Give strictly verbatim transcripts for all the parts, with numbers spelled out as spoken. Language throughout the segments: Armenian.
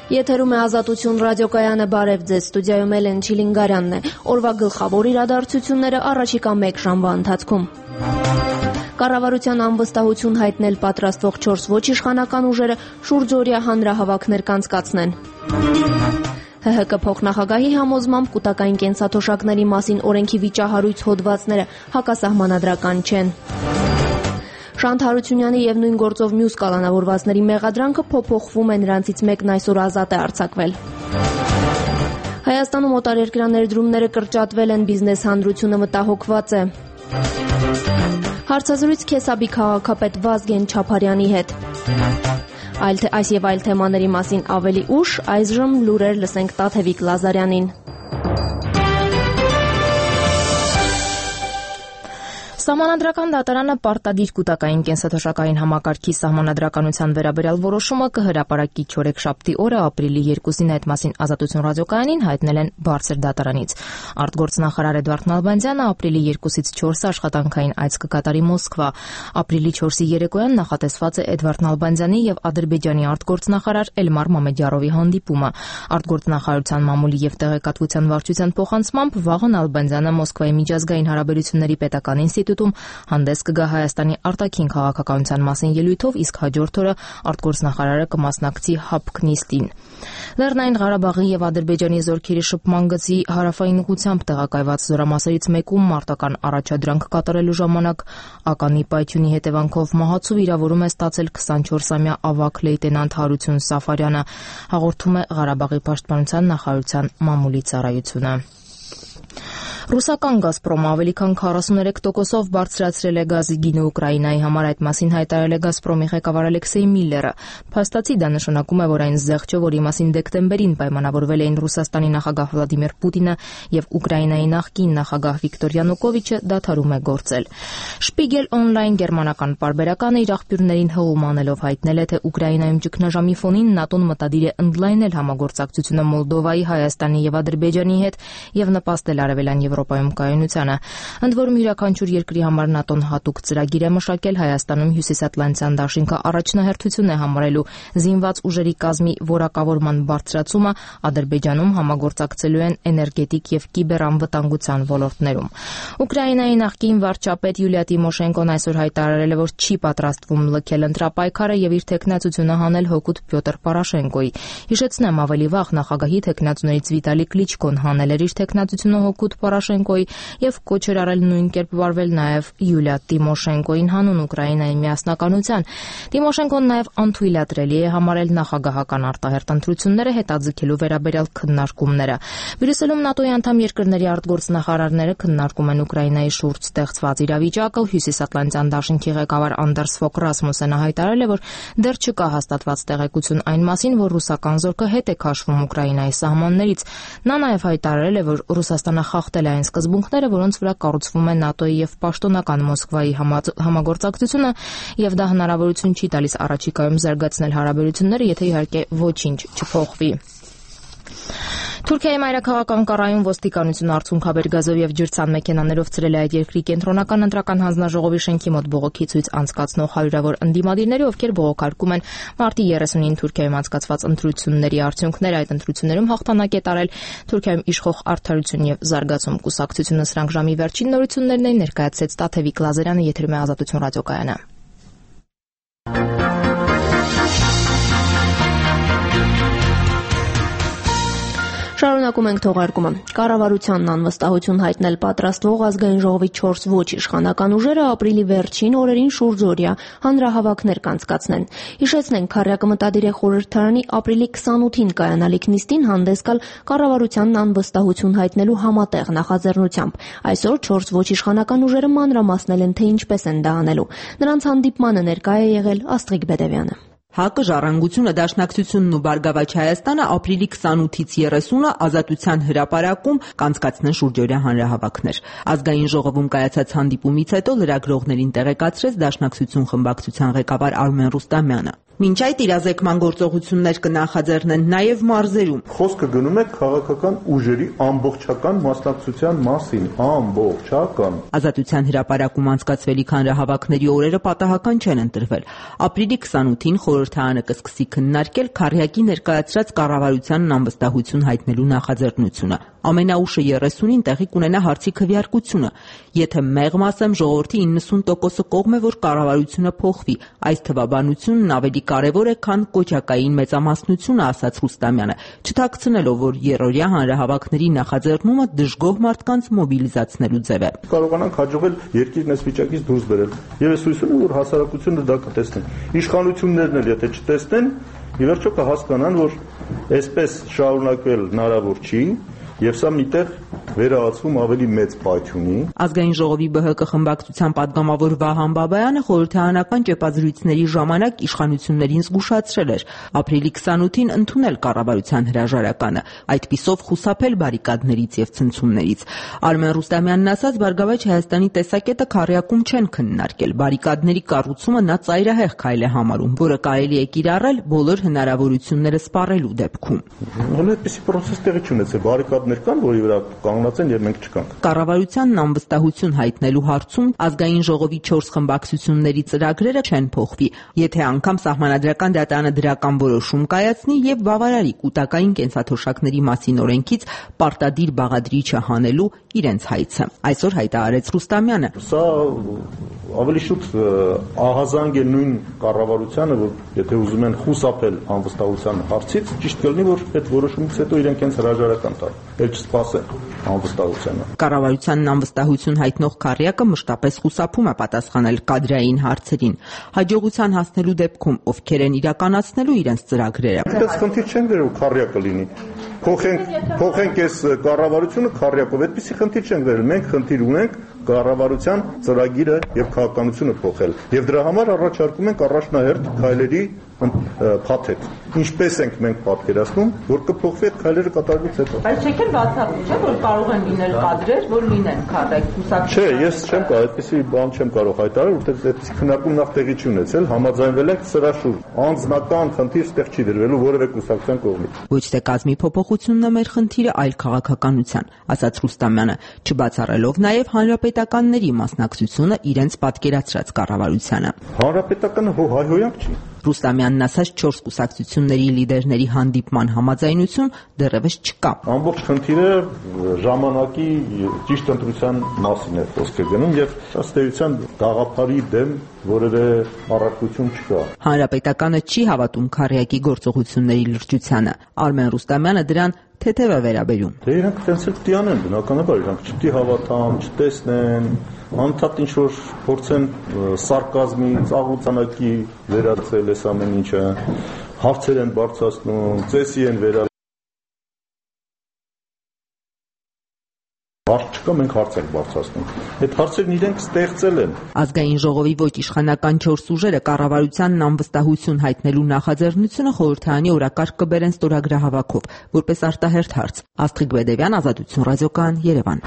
Եթերում է Ազատություն ռադիոկայանը, բարև ձեզ, ստուդիայում Էլեն Չիլինգարյանն է։ Օրվա գլխավոր իրադարձությունները առաջիկա մեկ ժամվա ընթացքում։ Կառավարության անվստահություն հայտնել պատրաստվող չորս ոչ իշխանական ուժերը շուրջօրյա հանրահավաքներ կանցկացնեն։ ՀՀԿ փոխնախագահի համոզմամբ կൂട്ടակային կենսաթոշակների մասին օրենքի վիճահարույց հոդվածները հակասահմանադրական չեն։ Շանթ Հարությունյանի եւ նույն գործով մյուս կալանավորվածների մեղադրանքը փոփոխվում է, նրանցից մեկն այսօր ազատ է արձակվել։ Հայաստանում օտարերկրյա ներդրումները կրճատվել են, բիզնես հանրությունը մտահոգված է։ Հարցազրույց Քեսաբի քաղաքապետ Վազգեն Չապարյանի հետ։ Այլ թե այս եւ այլ թեմաների մասին ավելի ուշ, այժմ լուրեր լսենք Տաթևիկ Լազարյանին։ Սահմանադրական դատարանը պարտադիր կൂട്ടակային կենսաթոշակային համակարգի սահմանադրականության վերաբերյալ որոշումը կհրապարակի չորեքշաբթի օրը ապրիլի երկուսին այդ մասին Ազատություն ռադիոկայանին հայտնել են բարձր դատարանից։ Արտգործնախարար Էդվարդ Նալբանդյանը ապրիլի երկուսից չորսը աշխատանքային այց կկատարի Մոսկվա։ Ապրիլի չորսի երեկոյան նախատեսված է Էդվարդ Նալբանդյանի եւ Ադրբեջանի արտգործնախարար Էլմար Մամեդյարովի հանդիպումը։ Արտգործնախարարության մամուլի եւ տեղեկատվության վարչության փոխանցմամբ վաղը Նալբանդյանը Մոսկվայի միջազգային հարաբերությունների պետական ինստիտուտ հանդես կգա Հայաստանի արտաքին քաղաքականության մասին ելույթով, իսկ հաջորդ օրը արտգործնախարարը կմասնակցի հապկնիստին։ Լեռնային Ղարաբաղի եւ Ադրբեջանի զորքերի շփման գծի հարավային ուղությամբ տեղակայված զորամասերից մեկում մարտական առաջադրանք կատարելու ժամանակ ականի պայթյունի հետևանքով մահացու վիրավորում է ստացել քսանչորսամյա ավագ լեյտենանտ Հարություն Սաֆարյանը, հաղորդում է Ղարաբաղի պաշտպանության նախարարության մամուլի ծառայությունը։ Ռուսական «Գազպրոմը» ավելի քան քառասուններեք տոկոսով բարձրացրել է գազի գինը Ուկրաինայի համար, այդ մասին հայտարարել է «Գազպրոմի» ղեկավար Ալեքսեյ Միլլերը։ Փաստացի դա նշանակում է, որ այն զեղչը, որի մասին դեկտեմբերին պայմանավորվել էին Ռուսաստանի նախագահ Վլադիմիր Պուտինը եւ Ուկրաինայի նախկին նախագահ Վիկտոր Յանուկովիչը, դադարում է գործել։ Շպիգել օնլայն գերմանական պարբերականը իր աղբյուրներին հղում անելով հայտնել է, թե Ուկրաինայում ճգնաժամի ֆոնին ՆԱՏՕ-ն մտադիր է ընդլայնել համագործակցությունը Մոլդովայի, Հայաստանի եւ Ադրբեջանի հետ եւ նպաստել արևելյան Եվրոպայում կայունությանը։ Ընդ որում յուրաքանչյուր երկրի համար ՆԱՏՕ-ն հատուկ ծրագիր է մշակել Հայաստանում Հյուսիսատլանտյան դաշինքը առաջնահերթություն է համարելու զինված ուժերի կազմի որակավորման բարձրացումը, Ադրբեջանում համագործակցելու են էներգետիկ եւ կիբերանվտանգության ոլորտներում։ Ուկրաինայի նախկին վարչապետ Յուլիա Տիմոշենկոն այսօր հայտարարել է, որ չի պատրաստվում լքել ընտրապայքարը եւ իր թեկնածությունը հանել հօգուտ Պյոտր Պորոշենկոյի։ Հիշեցնեմ, ավելի վաղ նախագահի թեկնածուներից Վիտալի Կլիչկոն հանել էր իր թեկնածությունը հօգուտ Պորոշենկոյի եւ կոչ էր արել նույն կերպ վարվել նաեւ Յուլիա Տիմոշենկոյին հանուն Ուկրաինայի միասնականության։ Տիմոշենկոն նաեւ անթույլատրելի է համարել նախագահական արտահերտ ընտրությունները հետաձգելու վերաբերյալ քննարկումները։ Բրյուսելում ՆԱՏՕ-ի անդամ երկրների արտգործնախարարները քննարկում են Ուկրաինայի շուրջ ստեղծված իրավիճակը։ Հյուսիսատլանտյան դաշինքի ղեկավար Անդերս Ֆոկ Ռասմուսենը հայտարարել է, որ դեռ չկա հաստատված տեղեկություն այն մասին, որ ռուսական զորքը հետ է քաշվում Ուկրաինայի սահմաններից։ Նա նաեւ հայտարարել է, որ Ռուսաստանը խախտել է այն սկզբունքները, որոնց վրա կառուցվում է ՆԱՏՕ-ի եւ պաշտոնական Մոսկվայի համագործակցությունը, եւ դա հնարավորություն չի տալիս առաջիկայում զարգացնել հարաբերությունները, եթե իհարկե ոչինչ չփոխվի։ Թուրքիայի մայրաքաղաք Անկարայում ոստիկանությունը արցունքաբեր գազով եւ ջրցան մեքենաներով ցրել է այդ երկրի կենտրոնական ընտրական հանձնաժողովի շենքի մոտ բողոքի ցույց անցկացնող հարյուրավոր ընդդիմադիրների, ովքեր բողոքարկում են մարտի երեսունին Թուրքիայում անցկացված ընտրությունների արդյունքները։ Այդ ընտրություններում հաղթանակ է տարել Թուրքիայում իշխող Արդարություն եւ զարգացում կուսակցությունը։ Սրանք ժամի վերջին նորություններն էին, ներկայացրեց Տաթևիկ Լազարյանը, եթերում է Ազատություն ռադիոկայանը։ Շարունակում ենք թողարկումը։ Կառավարությանն անվստահություն հայտնել պատրաստվող ազգային ժողովի չորս ոչ իշխանական ուժերը ապրիլի վերջին օրերին շուրջօրյա հանրահավաքներ կանցկացնեն։ Հիշեցնենք, քառյակը մտադիր է խորհրդարանի ապրիլի քսանութին կայանալիք նիստին հանդես գալ կառավարությանն անվստահություն հայտնելու համատեղ նախաձեռնությամբ։ Այսօր չորս ոչ իշխանական ուժերը մանրամասնել են, թե ինչպես են դա անելու։ Նրանց հանդիպմանը ներկա է եղել Աստղիկ Բեդևյանը։ ՀԱԿ-ը, Ժառանգությունը, Դաշնակցությունն ու Բարգավաճ Հայաստանը ապրիլի քսանութից երեսունը Ազատության հրապարակում կանցկացնեն շուրջօրյա հանրահավաքներ։ Ազգային ժողովում կայացած հանդիպումից հետո լրագրողներին տեղեկացրեց Դաշնակցություն խմբակցության ղեկավար Արմեն Ռուստամյանը։ Մինչ այդ իրազեկման գործողություններ կնախաձեռնեն նաև մարզերում։ Խոսքը գնում է քաղաքական ուժերի ամբողջական մասնակցության մասին, ամբողջական։ Ազատության հրապարակում անցկացվելիք հանրահավաքների օրերը պատահական չեն ընտրվել։ Ապրիլի քսանութին խորհրդարանը կսկսի քննարկել Քառյակի ներկայացրած կառավարությանն անվստահություն հայտնելու նախաձեռնությունը։ Ամենաուշը երեսունին տեղի կունենա հարցի քվեարկությունը։ Եթե մեղմ ասեմ, ժողովրդի իննսուն տոկոսը կողմ է, որ կառավարությունը փոխվի։ Այս թվաբանությունն ավելի կարևոր է, քան կոչակային մեծամասնությունը, ասաց Ռուստամյանը, չթաքցնելով, որ երրորդյա հանրահավաքների նախաձեռնումը դժգոհ մարդկանց մոբիլիզացնելու ձև է։ Կարողանանք հաջողել երկիրն այս վիճակից դուրս բերել։ Եվ ես հույս ունեմ, որ հասարակությունը դա կտեսնի։ Իշխանություններն էլ եթե չտեսնեն, ի վերջո կհասկանան, որ այսպես շարունակվել հնարավոր չի։ Եվ սա միտեղ վերահացվում ավելի մեծ պայթյունի։ Ազգային ժողովի ԲՀԿ խմբակցության падգամավոր Վահան Բաբայանը խորհրդարանական ճեպազրույցների ժամանակ իշխանություններին զգուշացրել էր ապրիլի քսանութին ընդունել կառավարության հրաժարականը, այդպիսով խուսափել բարիկադներից եւ ցնցումներից։ Արմեն Ռուստամյանն ասաց, Բարգավաճ Հայաստանի տեսակետը Քառյակում չեն քննարկել։ Բարիկադների կառուցումը նա ծայրահեղ քայլ է համարում, որը կարելի է կիրառել բոլոր հնարավորությունները սպառելու դեպքում։ Հələ այդպիսի process տեղի չունեցել, բարիկադ կան, որի վրա կանգնած են եւ մենք չկանք։ Կառավարությանն անվստահություն հայտնելու հարցում ազգային ժողովի չորս խմբակցությունների ծրագրերը չեն փոխվի, եթե անգամ Սահմանադրական դատարանը դրական որոշում կայացնի եւ բավարարի կൂട്ടակային կենսաթոշակների մասին օրենքից պարտադիր բաղադրիչը հանելու իրենց հայցը։ Այսօր հայտարարեց Ռուստամյանը։ Սա ավելի շուտ ահազանգ է նույն կառավարությանը, որ եթե ուզում են խուսափել անվստահության հարցից, ճիշտ կլինի, որ այդ որոշումից հետո իրենք հենց հրաժարական տան։ Չսպասեն անվստահությանը։ Կառավարությանն անվստահություն հայտնող Քառյակը մշտապես խուսափում է պատասխանել կադրային հարցերին։ Հաջողության հասնելու դեպքում ովքեր են իրականացնելու իրենց ծրագրերը։ Այդպես խնդիր չեն վերել Քառյակը լինի։ Փոխենք փոխենք այս կառավարությունը Քառյակով, այդպեսի խնդիր չեն վերել։ Մենք խնդիր ունենք կառավարության ծրագիրը եւ քաղաքականությունը փոխել։ Եվ դրա համար առաջարկում ենք առաջնահերթ քայլերի փաթեթ։ Ինչպես ենք մենք պատկերացնում, որ կփոխվի այդ քայլերը կատարելուց հետո։ Բայց չեք էլ բացառում, չէ՞, որ կարող են լինել կադրեր, որ լինեն Քառյակի կուսակցության։ Չէ, ես չեմ կարող, այդպեսի բան չեմ կարող հայտարարել, որովհետեւ այդպեսի քննարկում նախ տեղի չի ունեցել, համաձայնվել ենք սրա շուրջ։ Անձնական խնդիր ստեղ չի դրվելու որևէ կուսակցության կողմից։ Ոչ թե կազմի փոփոխությունն է մեր խնդիրը, այլ քաղաքականության, ասաց Ռուստամյանը, չբացառելով նաև հանրապետականների մասնակցությունը իրենց պատկերացրած կառավարությանը։ Հանրապետականը հո հայհոյանք չի։ Ռուստամյանն ասաց, չորս կուսակցությունների լիդերների հանդիպման համաձայնություն դեռևս չկա։ Ամբողջ խնդիրը ժամանակի ճիշտ ընտրության մասին է խոսքը գնում եւ ըստ էության գաղափարի դեմ որևէ առարկություն չկա։ Հանրապետականը չի հավատում Քառյակի գործողությունների լրջությանը։ Արմեն Ռուստամյանը դրան թեթև է վերաբերում։ Դե իրանք տենց էլ պիտի անեն, բնականաբար իրանք չպիտի հավատան, չտեսնեն, անդադ ինչ որ փորձեն սարկազմի, ծաղուցանակի վերածել այս ամեն ինչը, հարցեր են բարձրացնում, ծեսի են վերա Հարց չկա, մենք հարց ենք բարձրացնում։ Այդ հարցերն իրենք ստեղծել են։ Ազգային ժողովի ոչ իշխանական չորս ուժերը կառավարությանն անվստահություն հայտնելու նախաձեռնությունը խորհրդարանի օրակարգ կբերեն ստորագրահավաքով, որպես արտահերթ հարց։ Աստղիկ Բեդևյան, Ազատություն ռադիոկայան, Երևան։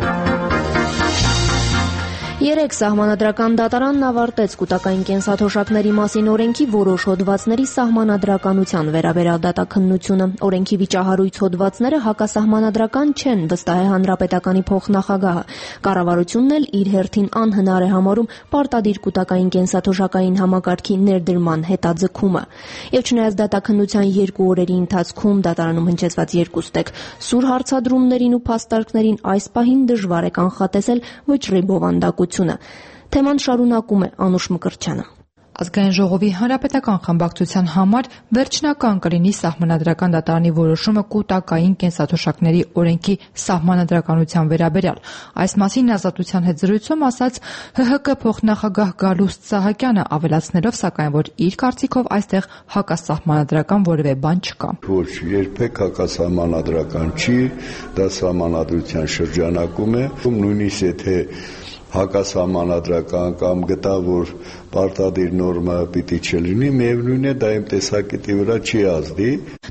Երեկ Սահմանադրական դատարանն ավարտեց կൂട്ടակային կենսաթոշակների մասին օրենքի որոշ հոդվածների սահմանադրականության վերաբերյալ դատաքննությունը։ Օրենքի վիճահարույց հոդվածները հակասահմանադրական չեն, վստահ է Հանրապետականի փոխնախագահը։ Կառավարությունն էլ իր հերթին անհնար է համարում պարտադիր կൂട്ടակային կենսաթոշակային համակարգի ներդրման հետաձգումը։ Եվ չնայած դատաքննության երկու օրերի ընթացքում դատարանում հնչեցված երկու ստեկ սուր հարցադրումներին ու փաստարկներին այս պահին դժվար է կանխատեսել վճռի բովանդակությունը։ Թեման շարունակում է Անուշ Մկրտչյանը։ Ազգային ժողովի հանրապետական խմբակցության համար վերջնական կլինի Սահմանադրական դատարանի որոշումը կൂട്ടակային կենսաթոշակների օրենքի սահմանադրականության վերաբերյալ։ Այս մասին Ազատության հետ զրույցում ասաց ՀՀԿ փոխնախագահ Գալուստ Սահակյանը, ավելացնելով սակայն, որ իր կարծիքով այստեղ հակասահմանադրական որևէ բան չկա։ Ոչ, երբեք հակասահմանադրական չի, դա սահմանադրության շրջանակում է, նույնիսկ եթե հակասահմանադրական կամ գտա, որ պարտադիր նորմա պիտի չլինի, միևնույն է դա իմ տեսակետի վրա չի ազդի։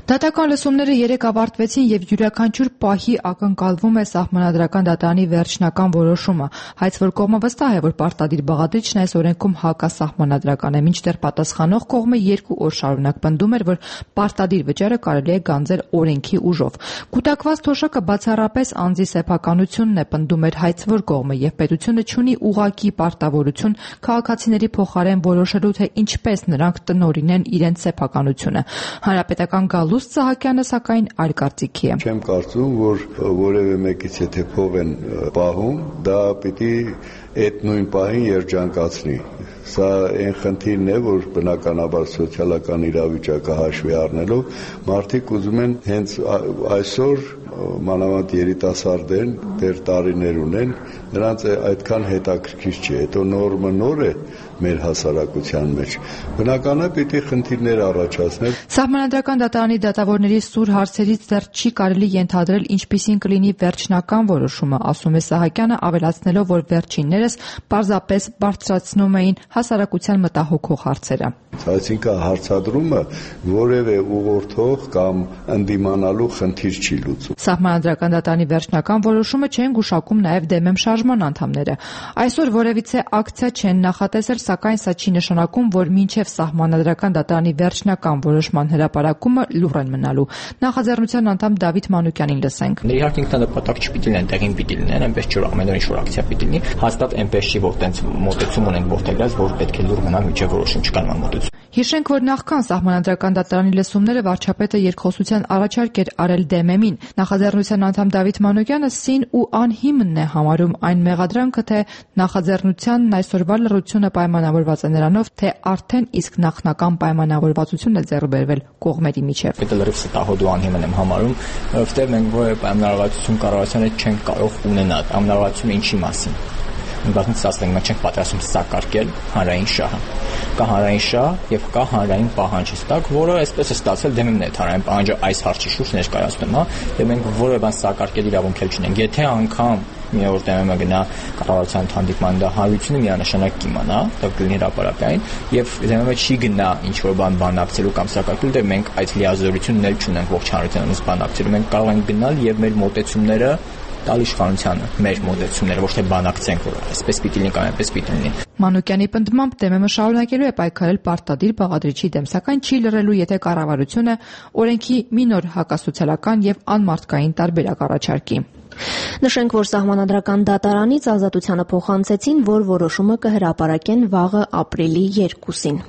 Դատական լսումները երեկ ավարտվեցին եւ յուրաքանչյուր պահի ակնկալվում է սահմանադրական դատարանի վերջնական որոշումը։ Հայց որ կողմը վստահ է, որ պարտադիր բաղադրիչն այս օրենքում հակասահմանադրական է, մինչդեռ պատասխանող կողմը երկու օր շարունակ պնդում էր, որ պարտադիր վճարը կարելի է գանձել օրենքի ուժով։ Կուտակված թոշակը բացառապես անձի սեփականությունն է, պնդում էր հայց որ կողմը, եւ պետությունը չունի ուղղակի պարտավորություն քաղաքացիների փոխարեն որոշելու, թե ինչպես նրանք տնօրինեն իրենց սեփականությունը։ Հանրապետական Գալուստ Սահակյանը սակայն այլ կարծիքի է։ Չեմ կարծում, որ որևէ մեկից եթե փող են պահում, դա պիտի այդ նույն պահին երջանկացնի։ Սա այն խնդիրն է, որ բնականաբար սոցիալական իրավիճակը հաշվի առնելով մարդիկ ուզում են հենց այսօր մանավանդ երիտասարդեն դեռ տարիներ ունեն, նրանց այդքան հետաքրքիր չի, հետո նորմը նոր է մեր հասարակության մեջ։ Բնական է պիտի խնդիրներ առաջացնել։ Սահմանադրական դատարանի դատավորների սուր հարցերից դեռ չի կարելի ենթադրել ինչպիսին կլինի վերջնական որոշումը, ասում է Սահակյանը, ավելացնելով, որ վերջիններս պարզապես բարձրացնում էին հասարակության մտահոգող հարցերը։ Այսինքն հարցադրումը որևէ ուղղորդող կամ ընդդիմանալու խնդիր չի լուծում։ Սահմանադրական դատարանի վերջնական որոշումը չեն գուշակում նաև դեմեմ շարժման անդամները։ Այսօր որևիցե ակցիա չեն նախատեսել, սակայն սա չի նշանակում, որ մինչև սահմանադրական դատարանի վերջնական որոշման հրապարակումը լուռ են մնալու։ Նախաձեռնության անդամ Դավիթ Մանուկյանին լսենք։ Իհարկե ինքնանպատակ չպիտի լինեն, տեղին պիտի լինեն, այնպես չէ, ամեն օր ինչ-որ ակցիա պիտի լինի, հաստատ այնպես չի, որ տենց մոտեցում ունենք ողջագրած, որ պետք է լուռ մնալ մինչև որոշում չկանան մոտեցում։ Հիշենք, որ նախքան սահմանադրական դատարանի լսումները վարչապետը երկխոսության առաջարկ էր արել դեմեմին։ Նախաձեռնության անդամ Դավիթ Մանուկյանը սին ու անհիմն է համարում այն մեղադրանքը, թե նախաձեռնությանն այսօրվա լռությունը պայմանավորված է նրանով, թե արդեն իսկ նախնական պայմանավորվածություն է ձեռք բերվել կողմերի միջև։ Դա լրիվ ստահոդ ու անհիմն եմ համարում, որովհետև մենք որևէ պայմանավորվածություն կառավարությանը չենք կարող ունենալ։ Պայմանավորվածությունը ինչի մասին։ Մենք ասենք մենք չենք պատրաստում սակարկել հանրային շահը։ Կա հանրային շահ եւ կա հանրային պահանջ ստակ, որը այսպես է ստացել դեմեմն է հանրային պահանջը այս հարցի շուրջ ներկայացնում, հա, եւ մենք որևէ բան սակարկել իրավունք չունենք։ Եթե անգամ մի օր դեմեմը գնա կառավարության հանդիպման, դա հանրությունը միանշանակ կիմանա, դա կլինի հրապարակային, եւ դեմեմը չի գնա ինչ որ բան բանակցելու կամ սակարկելու, դե մենք այդ լիազորությունն էլ չունենք ողջ հանրությանից բանակցելու։ Մենք կարող ենք գնալ եւ մեր մոտեցումները տալ իշխանությանը, մեր մոտեցումները, ոչ թե բանակցենք, որ այսպես պիտի լինի կամ այնպես պիտի լինի։ Մանուկյանի պնդմամբ դեմեմը շարունակելու է պայքարել պարտադիր բաղադրիչի դեմ, սակայն չի լռելու, եթե կառավարությունը օրենքի մի նոր հակասոցիալական եւ անմարդկային տարբերակ առաջարկի։ Նշենք, որ սահմանադրական դատարանից ազատությանը փոխանցեցին, որ որոշումը կհրապարակեն վաղը ապրիլի երկուսին։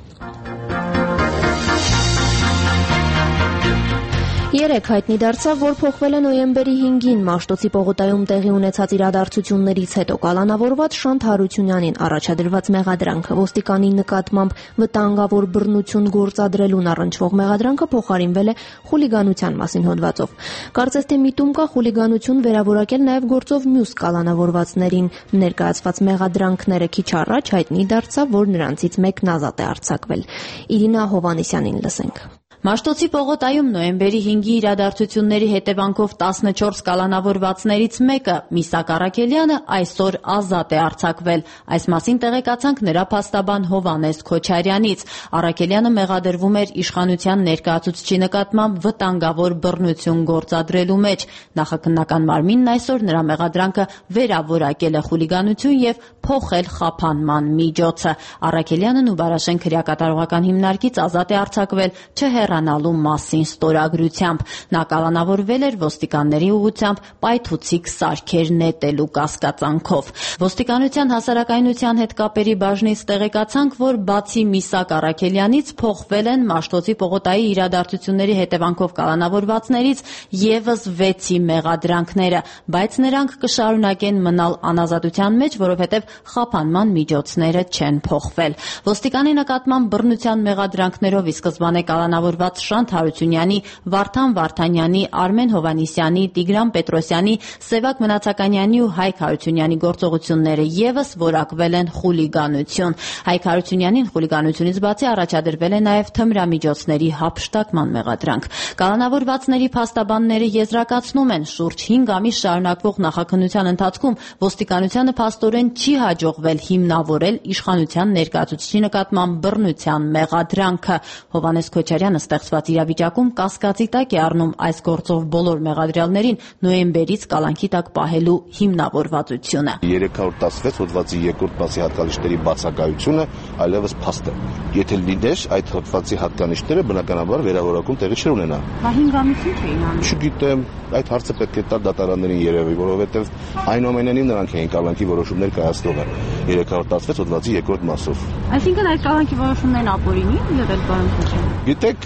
Երեկ հայտնի դարձավ, որ փոխվել է նոյեմբերի հինգին Մաշտոցի պողոտայում տեղի ունեցած իրադարձություններից հետո կալանավորված Շանթ Հարությունյանին առաջադրված մեղադրանքը։ Ոստիկանի նկատմամբ վտանգավոր բռնություն գործադրելուն առնչվող մեղադրանքը փոխարինվել է խուլիգանության մասին հոդվածով։ Կարծես թե միտում կա խուլիգանություն վերավորակել նաև գործով մյուս կալանավորվածներին։ Ներկայացված մեղադրանքները քիչ առաջ հայտնի դարձավ, որ նրանցից մեկն ազատ է արձակվել։ Իրինա Հովանեսյանին լսենք։ Մաշտոցի պողոտայում նոյեմբերի հինգի իրադարձությունների հետևանքով տասնչորս կալանավորվածներից մեկը՝ Միսակ Առաքելյանը, այսօր ազատ է արձակվել։ Այս մասին տեղեկացանք նրա փաստաբան Հովանես Քոչարյանից։ Առաքելյանը մեղադրվում էր իշխանության ներկայացուցչի նկատմամբ վտանգավոր բռնություն գործադրելու մեջ։ Նախաքննական մարմինն այսօր նրա մեղադրանքը վերավորակել է խուլիգանություն եւ փոխել խափանման միջոցը։ Առաքելյանն ու Բարաշեն քրեակատարողական հիմնարկից ազատ է արձակվել չհեռանալու մասին ստորագրությամբ։ Նա կալանավորվել էր ոստիկանների ուղղությամբ պայթուցիկ սարքեր նետելու կասկածանքով։ Ոստիկանության հասարակայնության հետ կապերի բաժնից տեղեկացանք, որ բացի Միսակ Առաքելյանից փոխվել են Մաշտոցի պողոտայի իրադարձությունների հետևանքով կալանավորվածներից եւս վեցի մեղադրանքները, բայց նրանք կշարունակեն մնալ անազատության մեջ, որովհետեւ խափանման միջոցները չեն փոխվել։ Ոստիկանի նկատմամբ բռնության մեղադրանքներով ի սկզբանե կալանավորված Շանթ Հարությունյանի, Վարդան Վարդանյանի, Արմեն Հովանեսյանի, Տիգրան Պետրոսյանի, Սևակ Մնացականյանի ու Հայկ Հարությունյանի գործողությունները եւս որակվել են խուլիգանություն։ Հայկ Հարությունյանին խուլիգանությունից բացի առաջադրվել է նաև թմրամիջոցների հափշտակման մեղադրանք։ Կալանավորվածների փաստաբանները եզրակացնում են, շուրջ հինգ ամիս շարունակվող նախաքննության ընթացքում ոստիկանությանը փաստորեն չի հաջողվել հիմնավորել իշխանության ներկայացուցիչի նկատմամբ բռնության մեղադրանքը։ Հովհաննես Քոչարյանը ստեղծված իրավիճակում կասկածի տակ է առնում այս գործով բոլոր մեղադրյալներին նոյեմբերից կալանքի տակ պահելու հիմնավորվածությունը։ երեք հարյուր տասնվեց հոդվածի երկրորդ մասի հատկանիշների բացակայությունը այլևս փաստ է։ Եթե լիներ այդ հոդվածի հատկանիշները բնականաբար վերավորակում տեղի չէր ունենա։ Բա հինգամիսին չէին անում։ Չգիտեմ, այդ հարցը պետք է տալ դատարաններին երևի, որովհետև այնուամենայնիվ նրանք էին կալանքի որոշումներ կայացնողը երեք հարյուր տասնվեց հոդվածի երկրորդ մասով։ Այսինքն այդ կալանքի որոշումներն ապօրինի են եղել, պարոն Քոչարյան։ Գիտեք,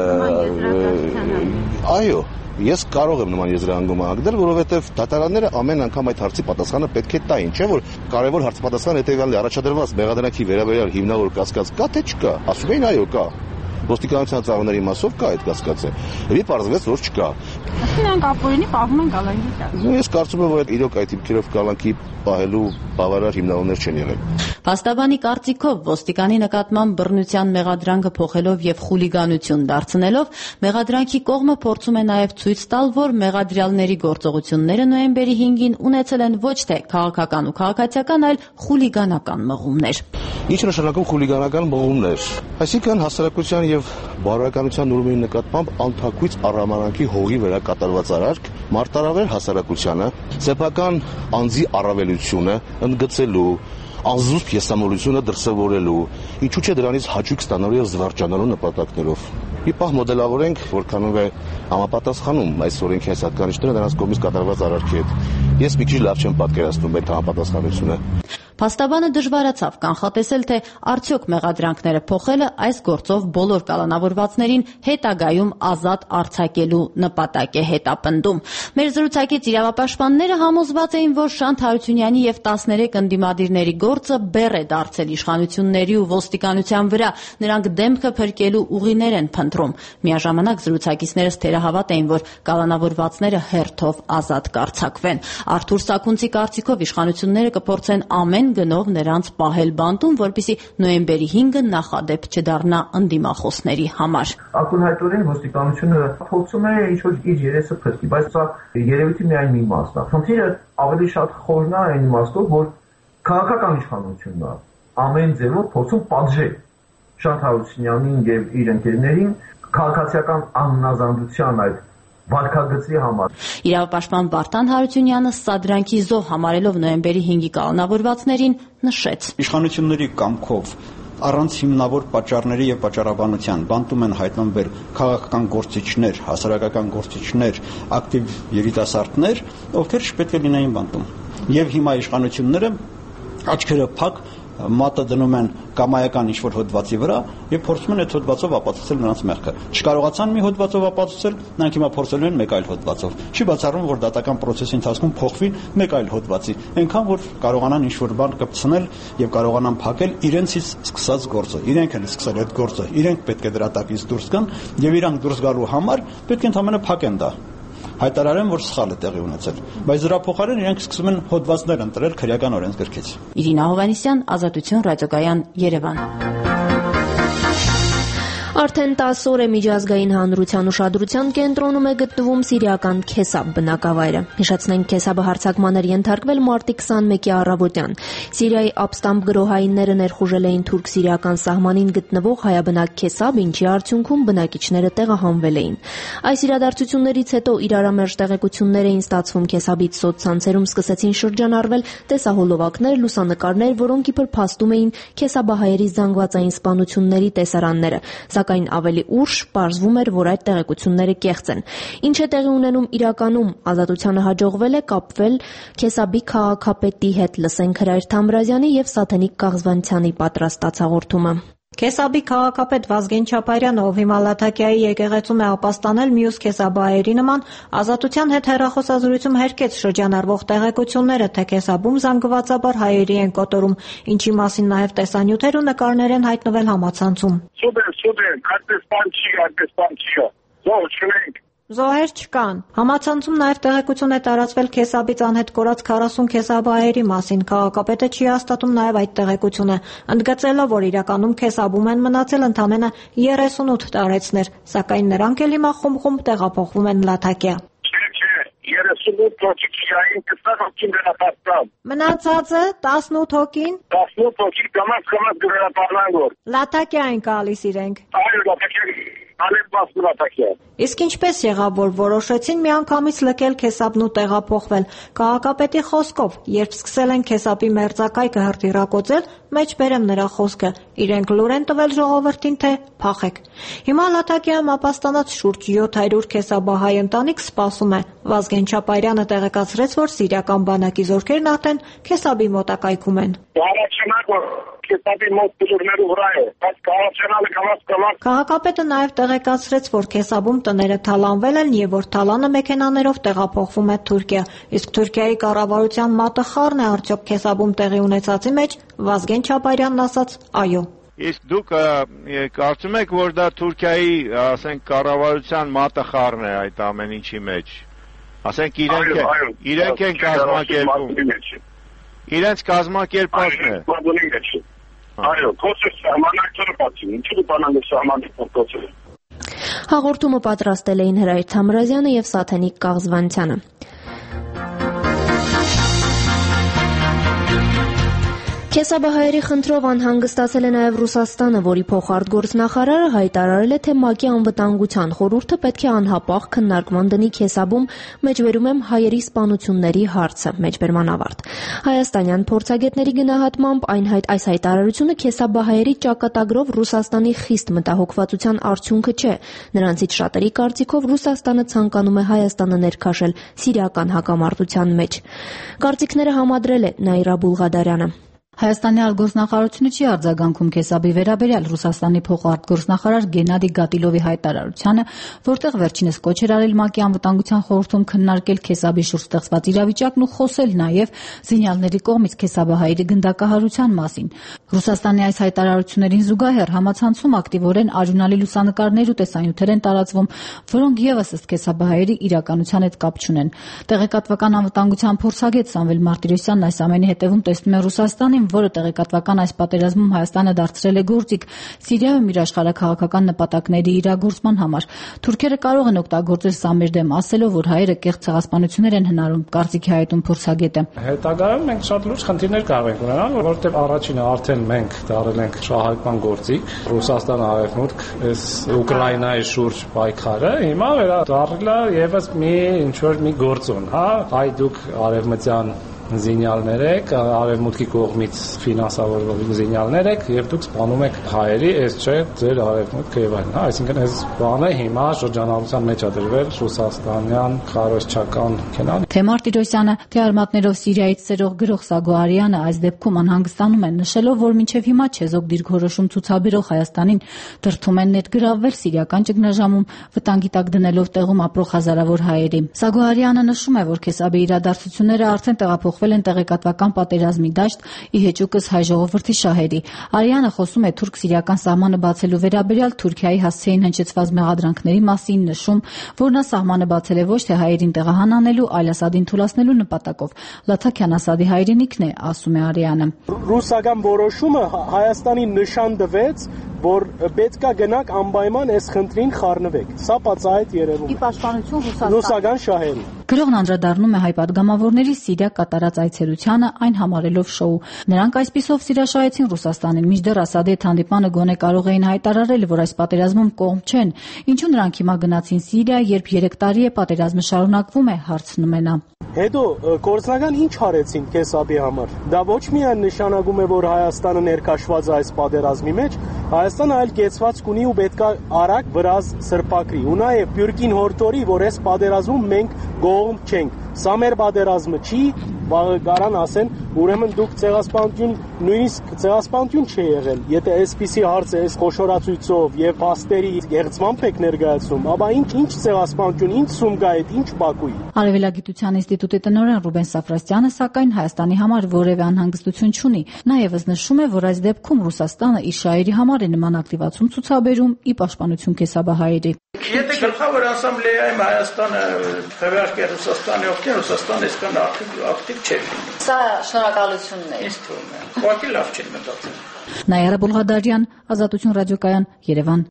այո, ես կարող եմ նման եզրահանգում անգնել, որովհետև դատարանները ամեն անգամ այդ հարցի պատասխանը պետք է տային, չէ՞ որ կարևոր հարցի պատասխանը հետևյալն է, առաջադրված մեղադրանքի վերաբերյալ հիմնավոր կասկած կա թե չկա։ Ասում էին այո, կա։ Ոստիկանության ծառաների մասով կա այդ կասկածը։ Եվ պարզվեց, որ չկա։ Այսինքն նրանք ապօրինի պահում են կալանքի տակ։ Ես կարծում եմ, որ իրոք այդ հիմքերով կալանքի պահելու բավարար հիմնավորներ չեն եղել։ Փաստաբանի կարծիքով ոստիկանի նկատմամբ բռնության մեղադրանքը փոխելով եւ խուլիգանություն դարձնելով մեղադրանքի կողմը փորձում է նաեւ ցույց տալ, որ մեղադրյալների գործողությունները նոյեմբերի հինգին ունեցել են ոչ թե քաղաքական ու քաղաքացիական, այլ խուլիգանական մղումներ։ Ինչ նշանակում խուլիգանական մղումներ։ Այսինքն հասարակության եւ բարոյականության նորմերի նկատմամբ անթակույց առհամարանքի հողի վրա կատարված արարք, մարտարավեր հասարակությանը, սեփական անձի առավելությունը ընդգծելու, անզուսպ եսամոլությունը դրսևորելու, ինչու՞ չէ դրանից հաճույք ստանալու եւ զվարճանալու նպատակներով։ Մի պահ մոդելավորենք, որքանով է համապատասխանում այս օրենքի այս հատկանիշները նրանց կողմից կատարված արարքի հետ։ Ես մի քիչ լավ չեմ պատկերացնում այդ համապատասխանությունը։ Փաստաբանը դժվարացավ կանխատեսել, թե արդյոք մեղադրանքները փոխելը այս գործով բոլոր կալանավորվածներին հետագայում ազատ արձակելու նպատակ է հետապնդում։ Մեր զրուցակից իրավապաշտպանները համոզված էին, որ Շանթ Հարությունյանի եւ տասներեք ընդդիմադիրների գործը բեռ է դարձել իշխանությունների ու ոստիկանության վրա, նրանք դեմքը փրկելու ուղիներ են փնտրում։ Միաժամանակ զրուցակիցներս թերահավատ էին, որ կալանավորվածները հերթով ազատ կարձակվեն։ Արթուր Սաքունցի կարծիքով իշխանությունները կփորձեն ամեն գնով նրանց պահել բանտում, որպեսզի նոյեմբերի հինգը նախադեպ չդառնա ընդդիմախոսների համար։ Ակնհայտորեն ոստիկանությունը փորձում է ինչ-որ իր երեսը փրկի, բայց սա երևույթի միայն մի մասն է։ Խնդիրը ավելի շատ խորն է այն իմաստով, որ քաղաքական իշխանությունն է ամեն ձևով փորձում պատժել Շանթ Հարությունյանին եւ իր ընկերներին քաղաքացիական անհնազանդության այդ վարկագծի համար։ Իրավապաշտպան Վարդան Հարությունյանը սադրանքի զոհ համարելով նոյեմբերի հինգի կալանավորվածներին նշեց. Իշխանությունների կամքով առանց հիմնավոր պատճառների եւ պատճառաբանության բանտում են հայտնվել քաղաքական գործիչներ, հասարակական գործիչներ, ակտիվ երիտասարդներ, ովքեր չպետք է լինեին բանտում։ Եվ հիմա իշխանությունները աչքերը փակ մատը դնում են կամայական ինչ-որ հոդվածի վրա եւ փորձում են այդ հոդվածով ապացուցել նրանց մեղքը։ Չկարողացան մի հոդվածով ապացուցել, նրանք հիմա փորձելու են մեկ այլ հոդվածով։ Չի բացառվում, որ դատական process-ի ընթացքում փոխվի մեկ այլ հոդվածի, այնքան որ կարողանան ինչ-որ բան կպցնել եւ կարողանան փակել իրենցից սկսած գործը։ Իրենք են սկսել այդ գործը, իրենք պետք է դրա տակից դուրս գան եւ իրանք դուրս գալու համար պետք է ընդհանրապես փակեն դա։ Հայտարարեն, որ սխալ է տեղի ունեցել, բայց դրա փոխարեն իրենք սկսում են հոդվածներ ընտրել քրեական օրենսգրքից։ Իրինա Հովհաննիսյան, Ազատություն ռադիոկայան, Երևան։ Արդեն տասը օր է միջազգային հանրության ուշադրության կենտրոնում է գտնվում սիրիական Քեսաբ բնակավայրը։ Հիշեցնենք, Քեսաբը հարձակման էր ենթարկվել մարտի քսանմեկի առավոտյան։ Սիրիայի ապստամբ գրոհայինները ներխուժել էին թուրք-սիրիական սահմանին գտնվող հայաբնակ Քեսաբ, ինչի արդյունքում բնակիչները տեղահանվել էին։ Այս իրադարձություններից հետո իրարամերժ տեղեկություններ էին ստացվում Քեսաբից սոցցանցերում սկսեցին շրջանառվել տեսահոլովակներ, լուսանկարներ, որոնք իբր փաստում էին Քեսաբահայերի զանգվածային սպանությունների տեսարանները։ Սակայն ավելի ուշ պարզվում էր, որ այդ տեղեկությունները կեղծ են։ Ինչ է տեղի ունենում իրականում, Ազատությանը հաջողվել է կապվել Քեսաբի քաղաքապետի հետ, լսենք Հրայր Թամրազյանի եւ Սաթենիկ Կաղզվանցյանի պատրաստած հաղորդումը։ Քեսաբի քաղաքապետ Վազգեն Չապարյանը, ով հիմա Լաթակիայի եկեղեցում է ապաստանել մյուս քեսաբահայերի նման, Ազատության հետ հեռախոսազրույցում հերքեց շրջանառվող տեղեկությունները, թե Քեսաբում զանգվածաբար հայերի են կոտորում, ինչի մասին նաև տեսանյութեր ու նկարներ են հայտնվել համացանցում։ Սուպեր, սուպեր, այդպես բան չի, այդպես բան չի։ Զոհ չունենք։ Զոհեր չկան։ Համացանցում նաև տեղեկություն է տարածվել Քեսաբից անհետ կորած քառասուն քեսաբահայերի մասին։ Քաղաքապետը չի հաստատում նաև այդ տեղեկությունը, ընդգծելով, որ իրականում Քեսաբում են մնացել ընդամենը երեսունութ տարեցներ, սակայն նրանք էլ հիմա խումբ-խումբ տեղափոխվում են Լաթակիա։ Չէ, չէ, երեսունութ հոգի քիային կստակ հոգին վերապատկան։ Մնացածը տասնութ հոգին։ տասնութ հոգի կամաց կամաց վերապատկան գոր։ Լատակյա են գալիս իրենք։ Այո, լատակյա Ալեբաս լատակյա։ Իսկ ինչպես եղավ, որ որոշեցին միանգամից լքել Քեսապն ու տեղափոխվել։ Քաղաքապետի խոսքով, երբ սկսել են Քեսապի մերձակայքը հրթիռակոծել, մեջբերեմ նրա խոսքը, իրենք լուր են տվել ժողովրդին, թե փախեք։ Հիմա Լատակյանը ապաստանած շուրջ յոթ հարյուր քեսաբահայ ընտանիք սպասում է։ Վազգեն Չապարյանը տեղեկացրեց, որ սիրիական բանակի զորքերն արդեն Քեսաբի մոտակայքում են։ Քեսապի մոտ դժուրներու վրա է, բայց քաղաքացիները կամաց կամաց։ Քաղաքապետը նաև տեղեկացրեց, որ Քեսաբում տները թալանվել են եւ որ թալանը մեքենաներով տեղափոխվում է Թուրքիա։ Իսկ Թուրքիայի կառավարության մատը խառն է արդյոք Քեսաբում տեղի ունեցածի մեջ։ Վազգեն Չապարյանն ասաց՝ այո։ Իսկ դուք կարծում եք, որ դա Թուրքիայի, ասենք, կառավարության մատը խառն է այդ ամեն ինչի մեջ։ Ասենք իրենք իրենք են կազմակերպում։ Իրենց կազմակերպածն է։ Այո, կոչը սահմանակները բացին, ինչու բանալը սահմանակը կոչը։ Հաղորդումը պատրաստել էին Հրայր Թամրազյանը եւ Սաթենիկ Կաղզվանցյանը։ Քեսաբահայերի խնդրով անհանգստացել է նաև Ռուսաստանը, որի փոխարտգործնախարարը հայտարարել է, թե ՄԱԿ-ի անվտանգության խորհուրդը պետք է անհապաղ քննարկման դնի Քեսաբում մեջբերում եմ հայերի սպանությունների հարցը, մեջբերման ավարտ։ Հայաստանյան փորձագետների գնահատմամբ այն հայտ այս հայտարարությունը Քեսաբահայերի ճակատագրով Ռուսաստանի խիստ մտահոգվածության արդյունքը չէ։ Նրանցից շատերի կարծիքով Ռուսաստանը ցանկանում է Հայաստանը ներքաշել սիրիական հակամարտության մեջ։ Կարծիքները համադրել է Նաիրա Բուլղադարյանը։ Հայաստանի արտգործնախարարությունը չի արձագանքում Քեսաբի վերաբերյալ Ռուսաստանի փոխարտգործնախարար Գենադի Գատիլովի հայտարարությանը, որտեղ վերջինս կոչ էր արել ՄԱԿ-ի անվտանգության խորհրդում քննարկել Քեսաբի շուրջ ստեղծված իրավիճակն ու խոսել նաև զինյալների կողմից քեսաբահայերի գնդակահարության մասին։ Ռուսաստանի այս հայտարարություններին զուգահեռ համացանցում ակտիվորեն արյունալի լուսանկարներ ու տեսանյութեր են տարածվում, որոնք եւս ըստ քեսաբահայերի իրականության հետ կապ չունեն։ Տեղեկատվական անվտանգության փորձագետ Սամվել Մարտիրոսյանն այս ամենի հետևում տեսնում է Ռուսաստանին, որը տեղեկատվական այս պատերազմում Հայաստանը դարձրել է գործիք Սիրիայում իր աշխարհաքաղաքական նպատակների իրագործման համար։ Թուրքերը կարող են օգտագործել սա մեր դեմ, ասելով, որ հայերը կեղծ ցեղասպանություններ են հնարում, կարծիքի հայտում փորձագետը։ Հետագայում մենք շատ լուրջ խնդիրներ կարող ենք ունենալ, որովհետև առաջինը արդեն մենք դարել ենք շահարկման գործիք, Ռուսաստանը արևմուտք, այս Ուկրաինայի շուրջ պայքարը, հիմա վերադառել է եւս մի ինչ որ մի գործոն, հա, հայ դուք արևմտյան զինյալներ եք, արևմուտքի կողմից ֆինանսավորվող զինյալներ եք եւ դուք սպանում եք հայերի, այս չէ ձեր արևմուտքը եւ այլն, հա, այսինքն այս բանը հիմա շրջանառության մեջ է դրվել ռուսաստանյան քարոզչական քնան։ Թե Մարտիրոսյանը, թե արմատներով Սիրիայից ծերող գրող Սագոարյանը այս դեպքում անհանգստանում են, նշելով, որ մինչև հիմա չեզոք դիրքորոշում ցուցաբերող Հայաստանին դրդում են ներգրավվել սիրիական ճգնաժամում, վտանգի տակ դնելով տեղում ապրող հազարավոր հայերի։ Սագոարյանը նշում է, որ Քեսաբի իրադարձությունները արդեն տեղափոխվել են տեղեկատվական պատերազմի դաշտ ի հեճուկս հայ ժողովրդի շահերի։ Արիանը խոսում է թուրք-սիրիական սահմանը բացելու վերաբերյալ Թուրքիայի հասցեին հնչեցված մեղադրանքների մասին, նշում, որ նա սահմանը բացել է ոչ թե հայերին տեղահանանելու, այլ Ասադին թուլացնելու նպատակով։ Լաթաքյան Ասադի հայրենիքն է, ասում է Արիանը։ Ռուսական որոշումը Հայաստանի նշան տվեց, որ պետքա գնաք անպայման այս խնդրին խառնվեք։ Սա բացահայտ երևում է։ Ի պաշտպանություն ռուսական շահերի։ Գրողն անդրադառնում է հայ պատգամավորների Սիրիա կատարած այցելությանը, այն համարելով շոու։ Նրանք այսպիսով սիրաշահեցին Ռուսաստանին, մինչդեռ Ասադի հետ հանդիպանը գոնե կարող էին հայտարարել, որ այս պատերազմում կողմ չեն։ Ինչու նրանք հիմա գնացին Սիրիա, երբ երեք տարի է պատերազմը շարունակվում է, հարցնում է նա։ Հետո գործնական ինչ արեցին Քեսաբի համար։ Դա ոչ միայն նշանակում է, որ Հայաստանը ներքաշված է այս պատերազմի մեջ, Հայաստանը այլ կեցված կունի ու պետքա արագ վրազ սրբակրի։ Ու նաև Բյուրկին հորտորի, որ այս պատերազմում մենք գողմ չենք։ Սա մեր պատերազմը չի, վաղը կարան ասեն, ուրեմն դուք ցեղասպանություն, նույնիսկ ցեղասպանություն չի եղել։ Եթե այսպիսի հարց է այս խոշորացույցով եւ փաստերի գեղձմամբ եք ներկայացում, ապա ինչ ինչ ցեղասպանություն, ինչ Սումգայիդ, ինչ Բաքուի։ Արևելագիտության ինստիտուտի տնօրեն Ռուբեն Սաֆրասյանը սակայն Հայաստանի համար որևէ անհանգստություն չունի։ Նա եւս նշում է, որ այս դեպքում Ռուսաստանը իր շահերի համար է նման ակտիվացում ցուցաբերում ի պաշտպանություն քեսաբահայերի։ Եթե գլխավոր ասամբլեայում Հայաստանը քվեարկի Ռուսաստանի օգտին, Ռուսաստանը իսկան ակտիվ չէ։ Սա շնորհակալությունն է։ Ինչ թվում է։ Ուղղակի լավ չի մտածել։ Նաիրա Բուլղադարյան, Ազատություն ռադիոկայան, Երևան։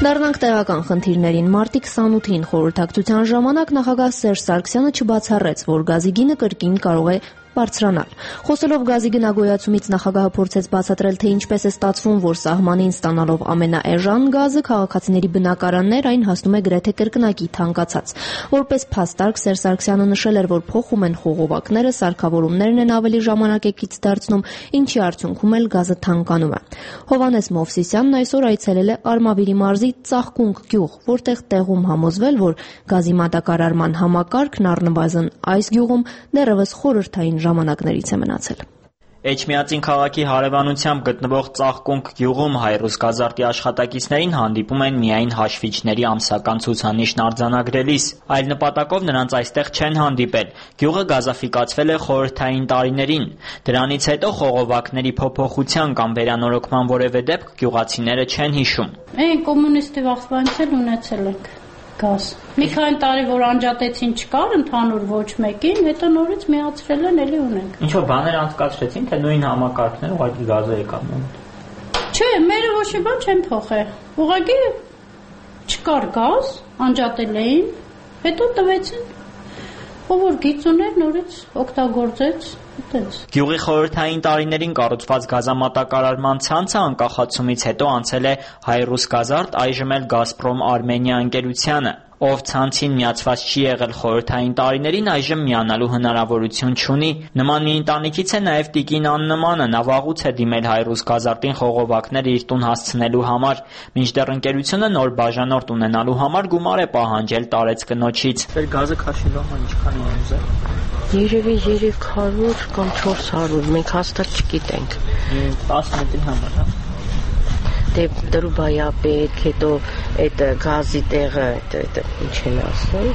Դառնանք տեղական խնդիրներին։ Մարտի քսանութին խորհրդակցության ժամանակ նախագահ Սերժ Սարգսյանը չբացառեց, որ գազի գինը կրկին կարող է բարձրանալ։ Խոսելով գազի գնագոյացումից նախագահը փորձեց բացատրել, թե ինչպես է ստացվում, որ սահմանին ստանալով ամենաէժան գազը քաղաքացիների բնակարաններ այն հասնում է գրեթե կրկնակի թանկացած։ Որպես փաստարկ Սերժ Սարգսյանը նշել էր, որ փոխում են խողովակները, սարքավորումներն են ավելի ժամանակակից դարձնում, ինչի արդյունքում էլ գազը թանկանում է։ Հովհաննես Մովսիսյանն այսօր այցելել է Արմավիրի մարզի Ծաղկունք գյուղ, որտեղ տեղում համոզվել, որ գազի մատակարարման համակարգն առնվազն այս գյուղում դեռևս խորհրդային ժամանակներից է մնացել։ Էջմիածին քաղաքի հարևանությամբ գտնվող Ծաղկունք գյուղում հայ-ռուս-գազարտի աշխատակիցներին հանդիպում են միայն հաշվիչների ամսական ցուցանիշն արձանագրելիս, այլ նպատակով նրանց այստեղ չեն հանդիպել։ Գյուղը գազաֆիկացվել է խորհրդային տարիներին։ Դրանից հետո խողովակների փոփոխության կամ վերանորոգման որևէ դեպք գյուղացիները չեն հիշում։ Այն կոմունիստի վաղվանից էլ ունեցել ենք գազ։ Մի քանի տարի որ անջատեցին չկար ընդհանուր ոչ մեկին, հետո նորից միացրել են, էլի ունենք։ Ինչ որ բաներ անցկացրեցին, թե նույն համակարգները ուղղակի գազը եկան։ Չէ, մերը ոչ մի բան չեն փոխել։ Ուղղակի չկար գազ, անջատել էին, հետո տվեցին։ Ով որ գիծ ուներ, նորից օգտագործեց։ Գյուղի խորհրդային տարիներին կառուցված գազամատակարարման ցանցը անկախացումից հետո անցել է հայ-ռուս-գազարտ, այժմ էլ Գազպրոմ Արմենիա ընկերությանը։ Ով ցանցին միացված չի եղել խորհրդային տարիներին, այժմ միանալու հնարավորություն չունի։ Նման մի ընտանիքից է նաև տիկին Աննմանը, նա վաղուց է դիմել հայ-ռուս-գազարտին խողովակներ իր տուն հասցնելու համար, մինչդեռ ընկերությունը նոր բաժանորդ ունենալու համար գումար է պահանջել տարեց կնոջից։ Ձեր գազը քաշելու համար ինչքան է ուզել։ Երևի երեք հարյուր կամ չորս հարյուր, մենք հաստատ չգիտենք։ տասը մետրի համար, հա։ Դե դրուբայա պետք, հետո այդ գազի տեղը, այդ ինչ են ասում,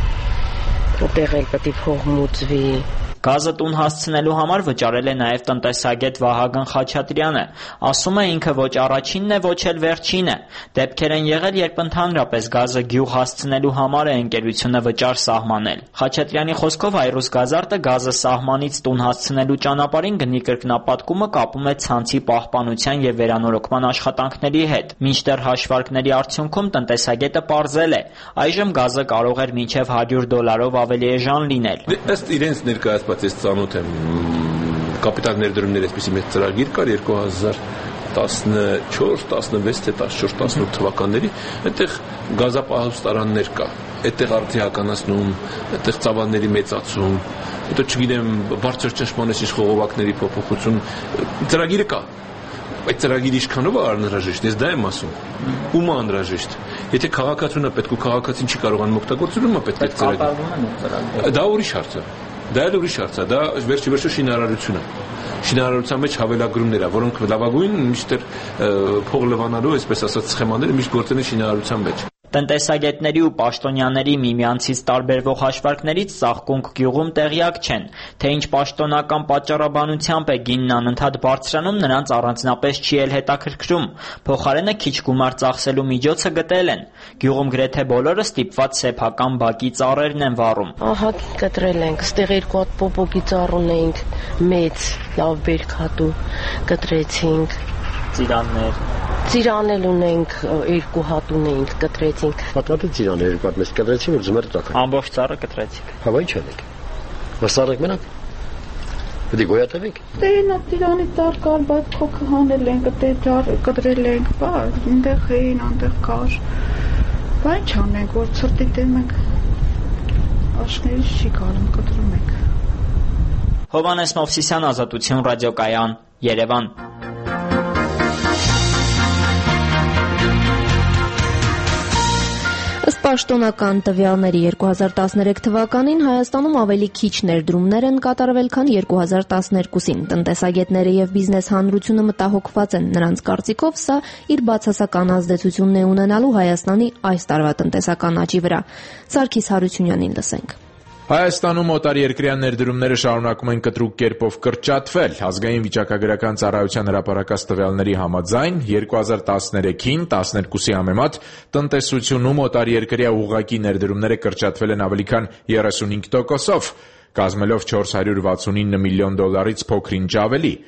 այդտեղ էլ պետք է փող մուծվի։ Գազը տուն հասցնելու համար վճարել է նաև տնտեսագետ Վահագն Խաչատրյանը։ Ասում է ինքը ոչ առաջինն է, ոչ էլ վերջինը։ Դեպքեր են եղել, երբ ընդհանրապես գազը գյուղ հասցնելու համար է ընկերությունը վճար սահմանել։ Խաչատրյանի խոսքով հայ-ռուս-գազարտը գազը սահմանից տուն հասցնելու ճանապարհին գնի կրկնապատկումը կապում է ցանցի պահպանության եւ վերանորոգման աշխատանքների հետ։ Մինչդեռ հաշվարկների արդյունքում տնտեսագետը պարզել է, այժմ գազը կարող էր մինչև հարյուր դոլարով ավելի էժան լինել։ Ըստ իրենց ներկայացված ես ծանոթ եմ կապիտալ ներդրումներ այսպիսի մեծ ծրագիր կար երկու հազար տասնչորս, տասնվեց, թե տասնչորս, տասնութ թվականների, այդտեղ գազապահուստարաններ կա, այդտեղ արդիականացնում, այդտեղ ծավալների մեծացում, հետո չգիտեմ բարձր ճնշմանեսից խողովակների փոփոխություն, ծրագիրը կա։ Այդ ծրագիրը ինչքանով է անհրաժեշտ, ես դա եմ ասում։ Ում է անհրաժեշտ։ Եթե քաղաքացունը պետք ու քաղաքացին չի կարողանում օգտագործել, ում է պետք է ծրագիր։ Դա ուրիշ հարց է։ Դա էլ ուրիշ հարց է, դա վերջի վերջո շինարարություն է։ Շինարարության մեջ հավելագրումներ է, որոնք լավագույն միշտ փող լվանալու, այսպես ասած, սխեմաները միշտ գործել են շինարարության մեջ։ Տնտեսագետների ու պաշտոնյաների միմյանցից տարբերվող հաշվարկներից Ծաղկունք գյուղում տեղյակ չեն, թե ինչ պաշտոնական պատճառաբանությամբ է գինն անընդհատ բարձրանում, նրանց առանձնապես չի էլ հետաքրքրում։ Փոխարենը քիչ գումար ծախսելու միջոցը գտել են։ Գյուղում գրեթե բոլորը ստիպված սեփական բակի ծառերն են վառում։ Ահա կտրել ենք, ստեղ երկու հատ պոպոկի ծառ ունեինք, մեծ, լավ բերքատու, կտրեցինք։ Ծիրաններ։ Ծիրանել ունենք, երկու հատ ունեինք, կտրեցինք։ Հատկապես ծիրաններ երկու հատ մեզ կտրեցինք, որ ձմեռը տակ։ Ամբողջ ծառը կտրեցիք։ Հա, ինչ անենք։ Վստահեք մենակ։ Պետք է գոյատևենք։ Դե նա ծիրանի ծառ կար, բայց քոքը հանել ենք, դե ծառ կտրել ենք, բա, այնտեղ էին, այնտեղ կար։ Բա ինչ անենք, որ ցրտի դեմ ենք։ Աշխներից չի կարում կտրում ենք։ Հովհաննես Մովսիսյան, Ազատություն ռադիոկայան, Երևան։ Ըստ պաշտոնական տվյալների երկու հազար տասներեք թվականին Հայաստանում ավելի քիչ ներդրումներ են կատարվել, քան երկու հազար տասներկուսին։ Տնտեսագետները եւ բիզնես հանրությունը մտահոգված են։ Նրանց կարծիքով սա իր բացասական ազդեցությունն է ունենալու Հայաստանի այս տարվա տնտեսական աճի վրա։ Սարգիս Հարությունյանին լսենք։ Հայաստանում օտարերկրյա ներդրումները շարունակում են կտրուկ կերպով կրճատվել։ Ազգային վիճակագրական ծառայության հրապարակած տվյալների համաձայն երկու հազար տասներեքին տասներկուսի համեմատ տնտեսությունում օտարերկրյա ուղղակի ներդրումները կրճատվել են ավելի քան երեսունհինգ տոկոսով, կազմելով չորս հարյուր վաթսունինը միլիոն դոլարից փոքր-ինչ ավելի։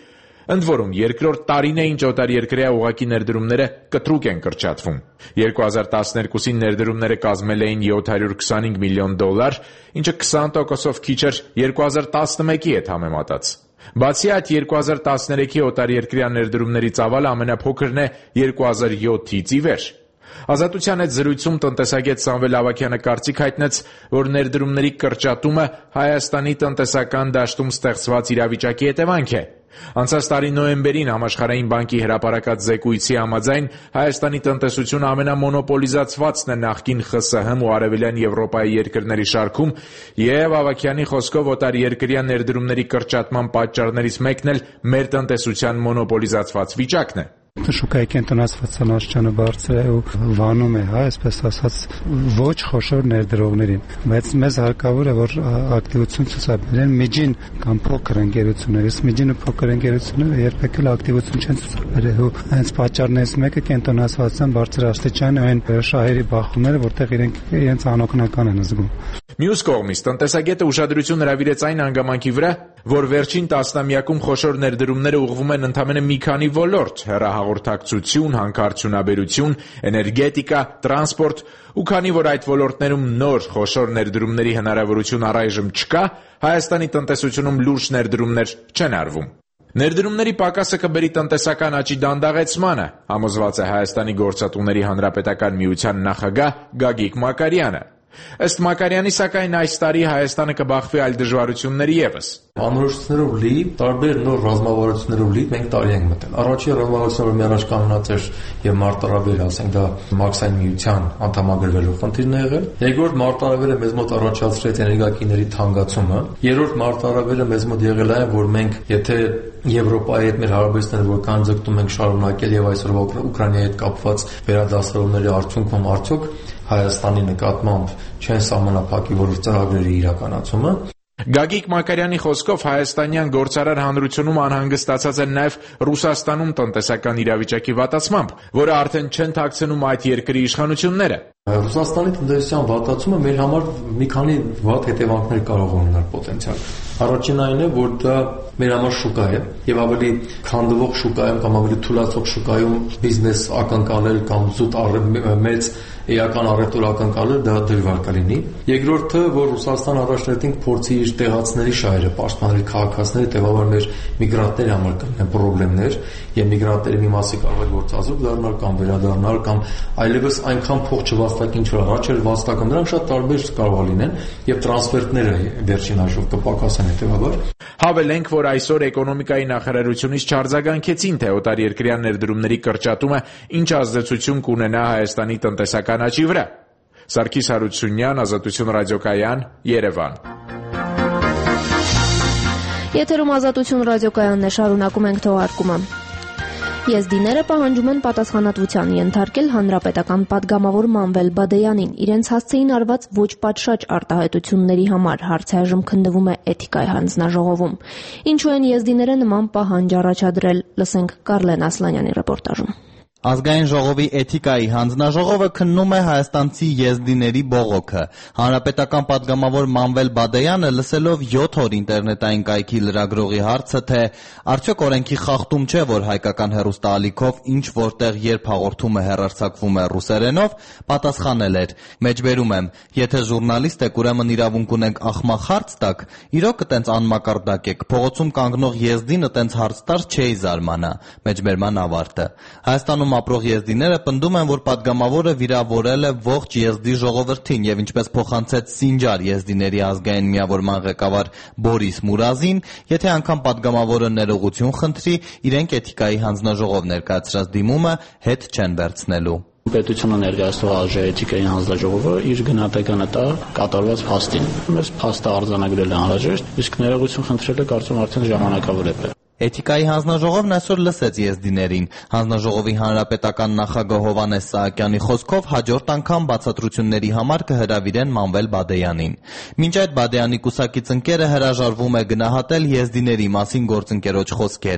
Ընդ որում, երկրորդ տարին է, ինչ օտարերկրյա ուղղակի ներդրումները կտրուկ են կրճատվում։ երկու հազար տասներկուսին ներդրումները կազմել էին յոթ հարյուր քսանհինգ միլիոն դոլար, ինչը քսան տոկոսով քիչ էր երկու հազար տասնմեկի հետ համեմատած։ Բացի այդ, երկու հազար տասներեքի օտարերկրյա ներդրումների ծավալը ամենափոքրն է երկու հազար յոթից ի վեր։ Ազատության հետ զրույցում տնտեսագետ Սամվել Ավագյանը կարծիք հայտնեց, որ ներդրումների կրճատումը Հայաստանի տնտեսական դաշտում ստեղծված իրավիճակի հետևանք է։ Անցած տարի նոյեմբերին Համաշխարհային բանկի հրապարակած զեկույցի համաձայն Հայաստանի տնտեսությունը ամենամոնոպոլիզացվածն է նախկին Խ С Հ-ն ու Արևելյան Եվրոպայի երկրների շարքում, եւ Ավագյանի խոսքով օտարերկրյա ներդրումների կրճատման պատճառներից մեկն էլ մեր տնտեսության մոնոպոլիզացված վիճակն է։ Շուկայի կենտրոնացվածության աստիճանը բարձր է ու վանում է, հա, այսպես ասած, ոչ խոշոր ներդրողներին, բայց մեզ հարկավոր է, որ ակտիվություն ցուցաբերեն միջին կամ փոքր ընկերությունները, իսկ միջին ու փոքր ընկերությունները երբեք էլ ակտիվություն չեն ցուցաբերել ու հենց պատճառներից մեկը կենտրոնացվածության բարձր աստիճանը այն շահերի բախումները, որտեղ իրենք իրենց անօգնական են զգում։ Մյուս կողմից տնտեսագետը ուշադրություն հրավիրեց այն հանգամանքի վրա, որ վերջին տասնամյակում խոշոր ներդրումները ուղղվում են ընդամենը մի քանի ոլորտ՝ հեռահաղորդակցություն, հանքարդյունաբերություն, էներգետիկա, տրանսպորտ, ու քանի որ այդ ոլորտներում նոր խոշոր ներդրումների հնարավորություն առայժմ չկա, Հայաստանի տնտեսությունում լուրջ ներդրումներ չեն արվում։ Ներդրումների պակասը կբերի տնտեսական աճի դանդաղեցմանը, համոզված է Հայաստանի գործատուների հանրապետական միության նախագահ Գագիկ Մակարյանը։ Ըստ Մակարյանի, սակայն այս տարի Հայաստանը կբախվի այլ դժվարությունների ևս։ Անորոշություններով լի, տարբեր նոր ռազմավարություններով լի մենք տարի ենք մտել։ Առաջին ռազմավարությունը, որ միառաջ կանոնած էր եւ մարտարավեր, ասենք դա Մաքսային միության անդամագրվելու խնդիրն է եղել։ Երկրորդ մարտարավերը մեզ մոտ առաջացրեց էներգակիների թանկացումը։ Երրորդ մարտարավերը մեզ մոտ եղել է, որ մենք եթե Եվրոպայի հետ մեր հարաբերությունները որքան ձգտում ենք շարունակել եւ այսօրվա Ուկրաինայի հետ կապված վերադասավորումների արդյունքում արդյոք Հայաստանի նկատմամբ չեն սահմանափակի որոշ ծրագրերի իրականացումը։ Գագիկ Մակարյանի խոսքով հայաստանյան գործարար հանրությունում անհանգստացած են նաև Ռուսաստանում տնտեսական իրավիճակի վատացմամբ, որը արդեն չեն թաքցնում այդ երկրի իշխանությունները։ Ռուսաստանի տնտեսության վատացումը մեր համար մի քանի վատ հետևանքներ կարող ունենալ պոտենցիալ։ Առաջին այն է, որ դա մեր համար շուկա է եւ ավելի քանդվող շուկայում կամ ավելի թուլացող շուկայում բիզնես ակնկալել կամ զուտ մեծ էական առևտուր ակնկալել դա դժվար կլինի։ Երկրորդը, որ Ռուսաստան առաջնորդին փորձի իր տեղացների շահերը պաշտպանել քաղաքացիների, տեւաբար մեր միգրանտների համար կլինեն խնդիրներ եւ միգրանտների մի մասը կարող է գործազուրկ դառնալ կամ վերադառնալ կամ այլևս այնքան փող չվաստակի ինչ որ առաջ էր վաստակում, նրանք շատ տարբեր կարող է լինեն եւ տրանսֆերտները վերջին հաշվով կպակասեն հետեւաբար։ Հավելենք, որ այսօր էկոնոմիկայի նախարարությունից չարձագանքեցին, թե օտարերկրյա ներդրումների կրճատումը ինչ ազդեցություն կունենա Հայաստանի տնտեսական աճի վրա։ Սարգիս Հարությունյան, Ազատություն ռադիոկայան, Երևան։ Եթերում Ազատություն ռադիոկայանն է, շարունակում ենք թողարկումը։ Եզդիները պահանջում են պատասխանատվության ենթարկել հանրապետական պատգամավոր Մանվել Բադեյանին իրենց հասցեին արված ոչ պատշաճ արտահայտությունների համար, հարցը այժմ քննվում է էթիկայի հանձնաժողովում։ Ինչու են եզդիները նման պահանջ առաջադրել, լսենք Կարլեն Ասլանյանի ռեպորտաժում։ Ազգային ժողովի էթիկայի հանձնաժողովը քննում է հայաստանցի եզդիների բողոքը։ Հանրապետական պատգամավոր Մանվել Բադեյանը լսելով յոթ օր ինտերնետային կայքի լրագրողի հարցը, թե արդյոք օրենքի խախտում չէ, որ հայկական հեռուստաալիքով ինչ որտեղ երբ հաղորդումը հեռարձակվում է ռուսերենով, պատասխանել էր. «Մեջբերում եմ, եթե ժուրնալիստ եք, ուրեմն իրավունք ունենք ախմախ հարց տաք, իրոք տենց անմակարդակ եք, փողոցում կանգնող եզդինը տենց հարց տար չէի զարմանա»։ Մեջբերման ավարտը։ Հայաստանում ապրող եզդիները պնդում են, որ պատգամավորը վիրավորել է ողջ եզդի ժողովրդին եւ ինչպես փոխանցեց Սինջար եզդիների ազգային միավորման ղեկավար Բորիս Մուրազին, եթե անգամ պատգամավորը ներողություն խնդրի, իրենք էթիկայի հանձնաժողով ներկայացրած դիմումը հետ չեն վերցնելու։ Պետությունը ներկայացնող ԱԺ էթիկայի հանձնաժողովը իր գնահատականը տա կատարված փաստին։ Մեզ փաստը արձանագրել է անհրաժեշտ, իսկ ներողություն խնդրելը կարծում արդեն ժամանակավոր է։ Էթիկայի հանձնաժողովն այսօր լսեց եզդիներին։ Հանձնաժողովի հանրապետական նախագահ Հովհաննես Սահակյանի խոսքով հաջորդ անգամ բացատրությունների համար կհրավիրեն Մանվել Բադեյանին։ Մինչ այդ Բադեյանի կուսակից ընկերը հրաժարվում է գնահատել եզդիների մասին գործընկերոջ խոսքերը։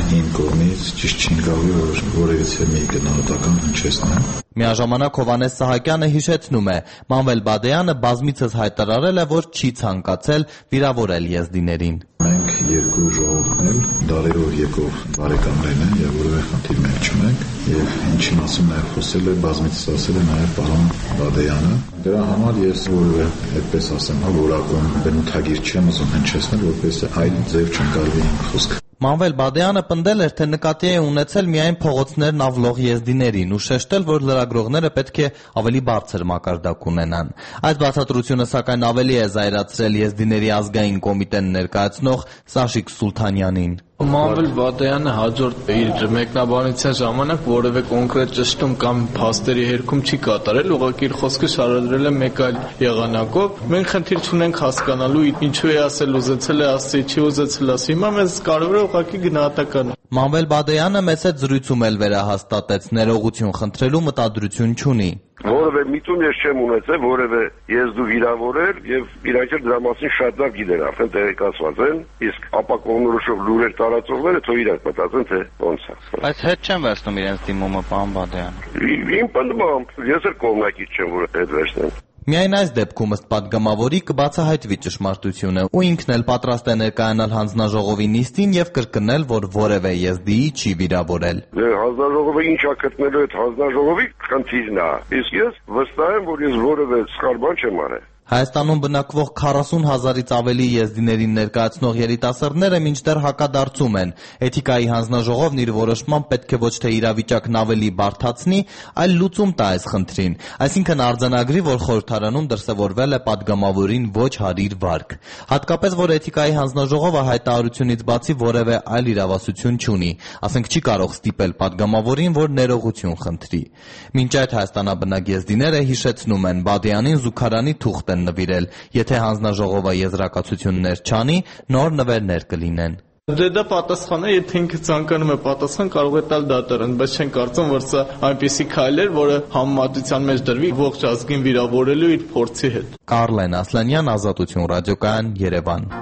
իմ կողմից ճիշտ չի գալու, որ որևիցե մի գնահատական հնչեցնեմ։ Միաժամանակ Հովհաննես Սահակյանը հիշեցնում է, Մանվել Բադեյանը բազմիցս հայտարարել է, որ չի ցանկացել վիրավորել եզդիներին։ Մենք երկու ժողովուրդն էլ դարերով եկող բարեկամներն են եւ որևէ խնդիր մենք չունենք եւ ինչի մասին նաեւ խոսել է բազմիցս ասել է նաեւ պարոն Բադեյանը։ Դրա համար ես որևէ այդպես ասեմ, որակում բնութագիր չեմ ուզում հնչեցնել, որպես այլ ձև չընկալվի խոսքը։ Մանվել Բադեյանը պնդել էր, թե նկատի է ունեցել միայն փողոցներն ավլող եզդիներին ու շեշտել, որ լրագրողները պետք է ավելի բարձր մակարդակ ունենան։ Այդ բացատրությունը սակայն ավելի է զայրացրել եզդիների ազգային կոմիտեն ներկայացնող Սաշիկ Սուլթանյանին։ Մանվել Բադեյանը հաջորդ իր մեկնաբանության ժամանակ որևէ կոնկրետ ճշտում կամ փաստերի հերքում չի կատարել, ուղղակի իր խոսքը շարադրել է մեկ այլ եղանակով։ Մենք խնդիր չունենք հասկանալու ինչու է ասել, ուզեցել է ասի, չի ուզեցել ասի։ Հիմա մեզ կարևոր է ուղղակի գնահատականը։ Մանվել Բադեյանը մեծ հետ զրույցում էլ վերահաստատեց, ներողություն խնդրելու մտադրություն չունի։ Որևէ միտում ես չեմ ունեցել, որևէ եզդու վիրավորել եւ իրանք էլ դրա մասին շատ լավ գիտեն, արդեն տեղեկացված են, իսկ ապակողնորոշով լուրեր տարածողները թող իրանք մտածեն, թե ոնց է։ Բայց հետ չեմ վերցնում իրենց դիմումը, պարոն Բադեյան։ Իմ պնդմամբ ես էլ կողմնակից չեմ, որ հետ վերցնեմ։ Միայն այս դեպքում ըստ պատգամավորի կբացահայտվի ճշմարտությունը, ու ինքն էլ պատրաստ է ներկայանալ հանձնաժողովի նիստին եւ կրկնել, որ որևէ եզդիի չի վիրավորել։ Դե հանձնաժողովը ինչա գտնելու այդ հանձնաժողովի խնդիրն է։ Իսկ ես վստահ եմ, որ ես որևէ սխալ բան չեմ արել։ Հայաստանում բնակվող քառասուն հազարից ավելի եզդիներին ներկայացնող երիտասարդները մինչդեռ հակադարձում են։ Էթիկայի հանձնաժողովն իր որոշմամբ պետք է ոչ թե իրավիճակն ավելի բարդացնի, այլ լուծում տա այս խնդրին, այսինքն արձանագրի, որ խորհրդարանում դրսևորվել է պատգամավորին ոչ հարիր վարք։ Հատկապես, որ Էթիկայի հանձնաժողովը հայտարարությունից բացի որևէ այլ իրավասություն չունի, ասենք չի կարող ստիպել պատգամավորին, որ ներողություն խնդրի։ Մինչ այդ հայաստանաբնակ եզդիները հիշեցնում են, Բադեյանին զուգարանի թուղթ են նվիրել, եթե հանձնաժողովը եզրակացություններ չանի, նոր նվերներ կլինեն։ Դե դա պատասխան է, եթե ինքը ցանկանում է պատասխան, կարող է տալ դատարան, բայց չեն կարծում, որ սա այնպիսի քայլ էր, որը համեմատության մեջ դրվի ողջ ազգին վիրավորելու իր փորձի հետ։ Կարլեն Ասլանյան, Ազատություն ռադիոկայան, Երևան։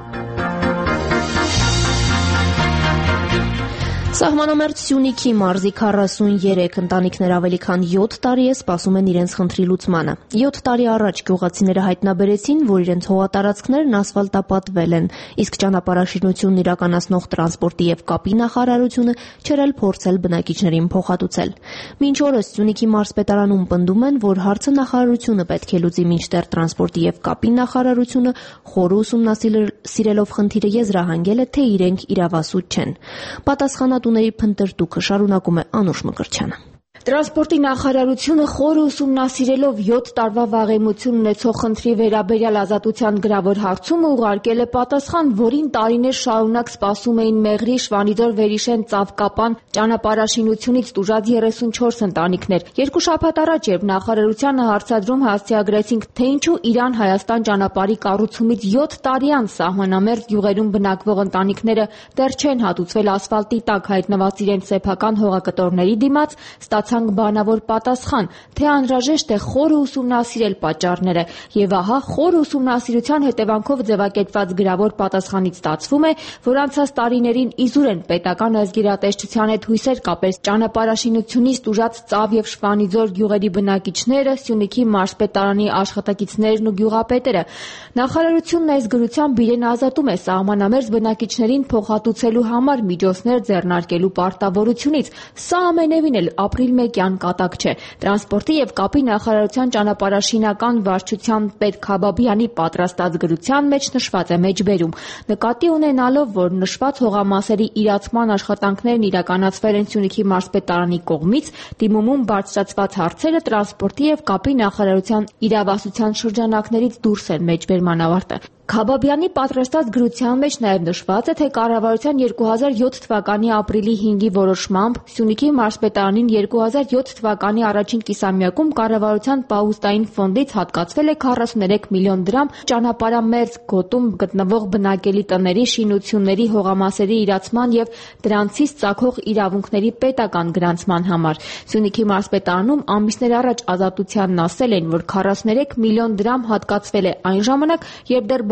Սահմանամերձ Սյունիքի մարզի քառասուներեք ընտանիքներ ավելի քան յոթ տարի է սպասում են իրենց խնդրի լուծմանը։ յոթ տարի առաջ գյուղացիները հայտնաբերեցին, որ իրենց հողատարածքներն ասֆալտապատվել են, իսկ ճանապարհաշինությունն իրականացնող տրանսպորտի եւ կապի նախարարությունը չէր էլ փորձել բնակիչներին փոխհատուցել։ Մինչ օրս Սյունիքի մարզպետարանում պնդում են, որ հարցը նախարարությունը պետք է լուծի, մինչդեռ տրանսպորտի եւ կապի նախարարությունը խորը ուսումնասիրելով խնդիրը եզրահանգել է, թե իրենք իրավասու չեն։ Պատասխանատու ների փնտրտուքը շարունակում է Անուշ Մկրտչյանը։ Տրանսպորտի նախարարությունը խորը ուսումնասիրելով յոթ տարվա վաղեմություն ունեցող խնդրի վերաբերյալ Ազատության գրավոր հարցումը ուղարկել է պատասխան, որին տարիներ շարունակ սպասում էին Մեղրի, Շվանիձոր, Վերիշեն, Ծավկապան ճանապարհաշինությունից տուժած երեսունչորս ընտանիքներ։ Երկու շաբաթ առաջ, երբ նախարարությանը հարցադրում հասցեագրեցինք, թե ինչու Իրան-Հայաստան ճանապարհի կառուցումից յոթ տարի անց սահմանամերձ գյուղերում բնակվող ընտանիքները դեռ չեն հատուցվել ասֆալտի տակ հայտնված իրենց սեփական հողակտորների դիմաց, ստացանք բանավոր պատասխան, թե անհրաժեշտ է խորը ուսումնասիրել պատճառները, եւ ահա խորը ուսումնասիրության հետևանքով ձևակերպված գրավոր պատասխանից ստացվում է, որ անցած տարիներին իզուր են պետական ազգիրատեսչության հետ հույսեր կապել ճանապարհաշինությունից տուժած Ծավ եւ Շվանիձոր գյուղերի բնակիչները, Սյունիքի մարզպետարանի աշխատակիցներն ու գյուղապետերը։ Նախարարությունն այս գրությամբ իրեն ազատում է սահմանամերձ բնակիչներին փոխհատուցելու համար միջոցներ ձեռնարկելու պարտավորությունից։ Սա ամենևին էլ ապրիլ մեկյան կատակ չէ։ Տրանսպորտի եւ կապի նախարարության ճանապարհաշինական վարչության պետ Քաբաբյանի պատրաստած գրության մեջ նշված է մեջբերում։ Նկատի ունենալով, որ նշված հողամասերի իրացման աշխատանքներն իրականացվել են Սյունիքի մարզպետարանի կողմից, դիմումում բարձրացված հարցերը տրանսպորտի եւ կապի նախարարության իրավասության շրջանակներից դուրս են մեջբերման ավարտը։ Քաբաբյանի պատրաստած գրության մեջ նաև նշված է, թե կառավարության երկու հազար յոթ թվականի ապրիլի հինգի որոշմամբ Սյունիքի մարզպետարանին երկու հազար յոթ թվականի առաջին կիսամյակում կառավարության պահուստային ֆոնդից հատկացվել է քառասուներեք միլիոն դրամ ճանապարհամերձ գոտում գտնվող բնակելի տների շինությունների հողամասերի իրացման եւ դրանցից ծագող իրավունքների պետական գրանցման համար։ Սյունիքի մարզպետարանում ամիսներ առաջ Ազատությանն ասել են, որ քառասուներեք միլիոն դրամ հատկացվել է այն ժամանակ, երբ դեռ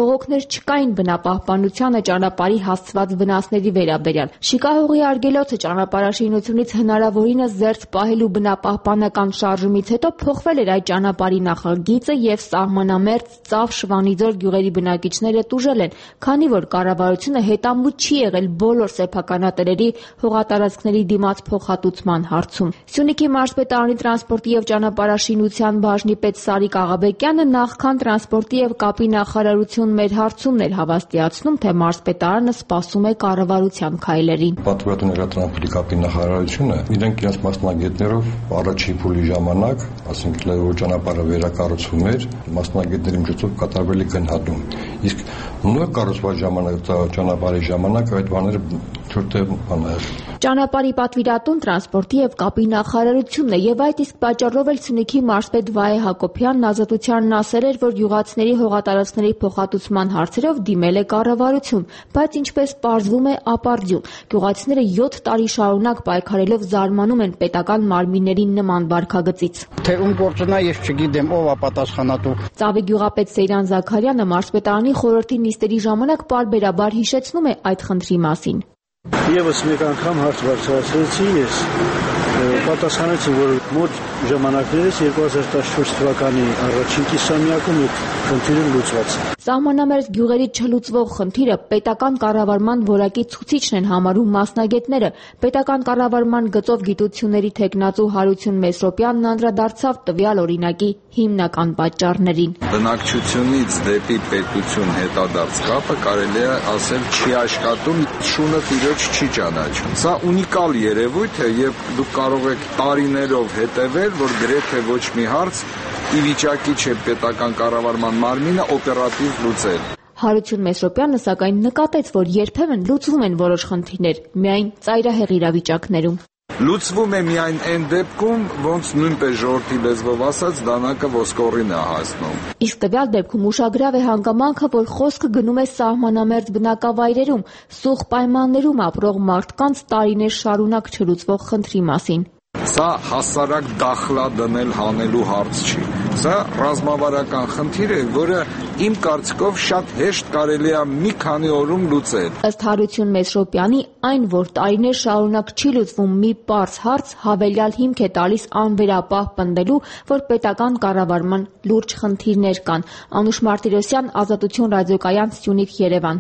բողոքներ չկային բնապահպանությանը ճանապարհի հասցված վնասների վերաբերյալ։ Շիկահողի արգելոցը ճանապարհաշինությունից հնարավորինս զերծ պահելու բնապահպանական շարժումից հետո փոխվել էր այդ ճանապարհի նախագիծը եւ սահմանամերձ Ծավ, Շվանիձոր գյուղերի բնակիչները տուժել են, քանի որ կառավարությունը հետամուտ չի եղել բոլոր սեփականատերերի հողատարածքների դիմաց փոխհատուցման հարցում։ Սյունիքի մարզպետարանի տրանսպորտի եւ ճանապարհաշինության բաժնի պետ Սարիկ Աղաբեկյանը նախքան տրանսպորտի եւ կապի նախարարություն մեր հարցումն էր հավաստիացնում, թե մարզպետարանը սպասում է կառավարության քայլերին։ Պատվիրատու ներատրանսպորտի կապի նախարարությունը իրենք իրենց մասնագետներով առաջին փուլի ժամանակ, ասենք լայնորեն ճանապարհը վերակառուցվում էր, մասնագետների միջոցով կատարվել է գնահատում։ Իսկ նոր կառուցված ժամանակ ճանապարհի ժամանակ այդ բաները թերթը բաներ։ Ճանապարհի պատվիրատուն տրանսպորտի եւ կապի նախարարությունն է եւ այդ իսկ պատճառով էլ Սյունիքի մարզպետ Վահե Հակոբյանն ազատությանն ասել էր, որ յուղացիների հողատարածքների փոխհատուցման հարցերով դիմել է կառավարություն, բայց ինչպես պարզվում է, ապարդյուն։ Գյուղացիները յոթ տարի շարունակ պայքարելով զարմանում են պետական մարմինների նման վարքագծից։ Թե ում գործն է, ես չգիտեմ, ով է պատասխանատու։ Ծավի գյուղապետ Սեյրան Զաքարյանը մարզպետարանի խորհրդի նիստերի ժամանակ պարբերաբար հիշեցնում է այդ խնդրի մասին։ Եվս մեկ անգամ հարց բարձրացրեցի ես, պատասխանեցի, որ մոտ ժամանակներս երկու հազար տասնչորս թվականի առաջին կիսամյակում այդ խնդիրը լուծված է։ Սահմանամերձ գյուղերի չլուծվող խնդիրը պետական կառավարման որակի ցուցիչն են համարում մասնագետները։ Պետական կառավարման գծով գիտությունների թեկնածու Հարություն Մեսրոպյանն անդրադարձավ տվյալ օրինակի հիմնական պատճառներին։ Բնակչությունից դեպի պետություն հետադարձ կապը կարելի է ասել չի աշխատում, շունը տիրոջ չի ճանաչում։ Սա ունիկալ երևույթ է եւ դուք կարող եք տարիներով հետևել, որ գրեթե ոչ մի հարց ի վիճակի չէ պետական կառավարման մարմինը օպերատիվ լուծել։ Հարություն Մեսրոպյանը սակայն նկատեց, որ երբեմն լուծվում են որոշ խնդիրներ, միայն ծայրահեղ իրավիճակներում։ Լուծվում է միայն այն դեպքում, ոնց նույնպես ժողովրդի լեզվով ասած դանակը ոսկորին է հասնում։ Իսկ տվյալ դեպքում ուշագրավ է հանգամանքը, որ խոսքը գնում է սահմանամերձ բնակավայրերում, սուղ պայմաններում ապրող մարդկանց տարիներ շարունակ չլուծվող խնդրի մասին։ Սա հասարակ դախլա դնել հանելու հարց չի։ Սա ռազմավարական խնդիր է, որը իմ կարծիքով շատ հեշտ կարելի է մի քանի օրում լուծել։ Ըստ Հարություն Մեսրոպյանի, այն, որ տարիներ շարունակ չի լուծվում մի պարզ հարց, հավելյալ հիմք է տալիս անվերապահ պնդելու, որ պետական կառավարման լուրջ խնդիրներ կան։ Անուշ Մարտիրոսյան, Ազատություն ռադիոկայան, Սյունիք, Երևան։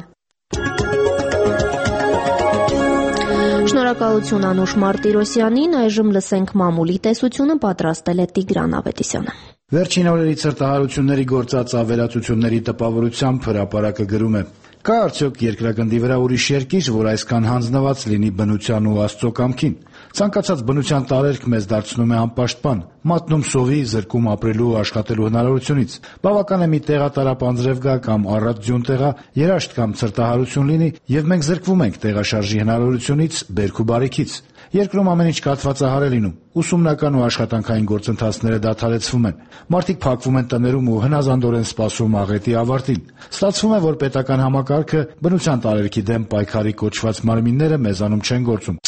Շնորհակալություն Անուշ Մարտիրոսյանին, այժմ լսենք մամուլի տեսությունը, պատրաստել է Տիգրան Ավետիսյանը։ Վերջին օրերի ցրտահարությունների գործած ավերածությունների տպավորությամբ հրապարակը գրում է. Կա արդյոք երկրագնդի վրա ուրիշ երկիր, որ այսքան հանձնված լինի բնության ու Աստծո կամքին։ Ցանկացած բնության տարերք մեզ դարձնում է անպաշտպան, մատնում սովի, զրկում ապրելու ու աշխատելու հնարավորությունից։ Բավական է մի տեղատարապ անձրև գա կամ առատ ձյուն տեղա, երաշտ կամ ցրտահարություն լինի, եւ մենք զրկվում ենք տեղաշարժի հնարավորությունից, բերք ու բարիքից։ Երկրում ամեն ինչ կաթվածահար է լինում, ուսումնական ու աշխատանքային գործընթացները դադարեցվում են, մարդիկ փակվում են տներում ու հնազանդորեն սպասում աղետի ավարտին։ Ստացվում է, որ պետական համակարգը բնության տարերքի դեմ պայքարի կոչված մարմինները մեզանում չեն գործում։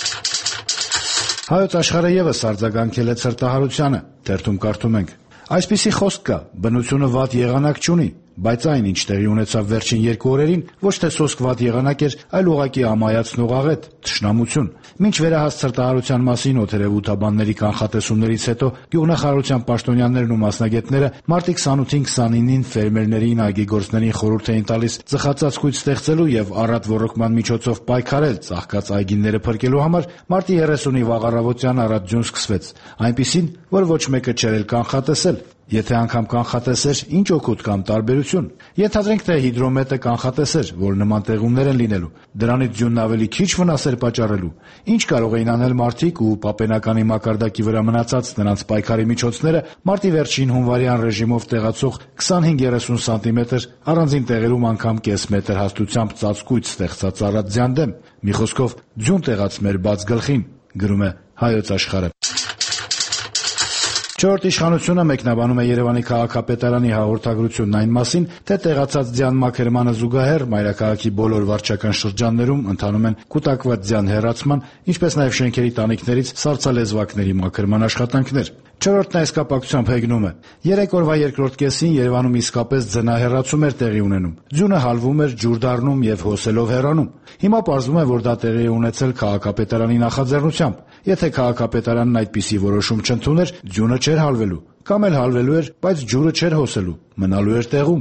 Հայոց աշխարհը եւս արձագանքել է ցրտահարությանը, թերթում կարդում ենք. Այսպիսի խոսք կա, բնությունը վատ եղանակ չունի, բայց այն, ինչ տեղի ունեցավ վերջին երկու օրերին, ոչ թե սոսկ վատ եղանակ էր, այլ ուղղակի ամայացնող աղետ, թշնամություն։ Մինչ վերահաս ցրտահարության մասին օդերևութաբանների կանխատեսումներից հետո գյուղնախարարության պաշտոնյաներն ու մասնագետները մարտի քսանութին քսանինին ֆերմերներին, այգեգործներին խորհուրդ էին տալիս ծխածածկույց ստեղծելու եւ առատ ոռոգման միջոցով պայքարել ծաղկած այգիները փրկելու համար, մարտի երեսունի վաղ առավոտյան առատ ձյուն սկսվեց, այնպիսին, որ ոչ մեկը չէր էլ կանխատեսել։ Եթե անգամ կանխատեսեր, ինչ օգուտ կամ տարբերություն։ Ենթադրենք, թե հիդրոմետը կանխատեսեր, որ նման տեղումներ են լինելու, դրանից ձյունն ավելի քիչ վնաս էր պատճառելու։ Ինչ կարող էին անել մարդիկ ու պապենականի մակարդակի վրա մնացած նրանց պայքարի միջոցները մարտի վերջին հունվարյան ռեժիմով տեղացող քսանհինգ երեսուն սանտիմետր, առանձին տեղերում անգամ կես մետր հաստությամբ ծածկույց ստեղծած առատ ձյան դեմ։ Մի խոսքով ձյուն տեղաց մեր բաց գլխին, գրում է Հայոց աշխարհը։ Չորրորդ իշխանությունը մեկնաբանում է Երևանի քաղաքապետարանի հաղորդագրությունն այն մասին, թե տեղացած ձյան մաքրմանը զուգահեռ մայրաքաղաքի բոլոր վարչական շրջաններում ընթանում են կուտակված ձյան հեռացման, ինչպես նաև շենքերի տանիքներից սառցալեզվակների մաքրման աշխատանքներ։ Չորրորդն այս կապակցությամբ հեգնում է. երեք օրվա երկրորդ կեսին Երևանում իսկապես ձնահեռացում էր տեղի ունենում։ Ձյունը հալվում էր, ջուր դառնում եւ հոսելով հեռանում։ Հիմա պարզվում է, որ դա տեղի է ունեցել քաղաքապետարանի նախաձեռնությամբ։ Եթե քաղաքապետարանն այդպիսի որոշում չընդուներ, ձյունը չէր հալվելու, կամ էլ հալվելու էր, բայց ջուրը չէր հոսելու, մնալու էր տեղում։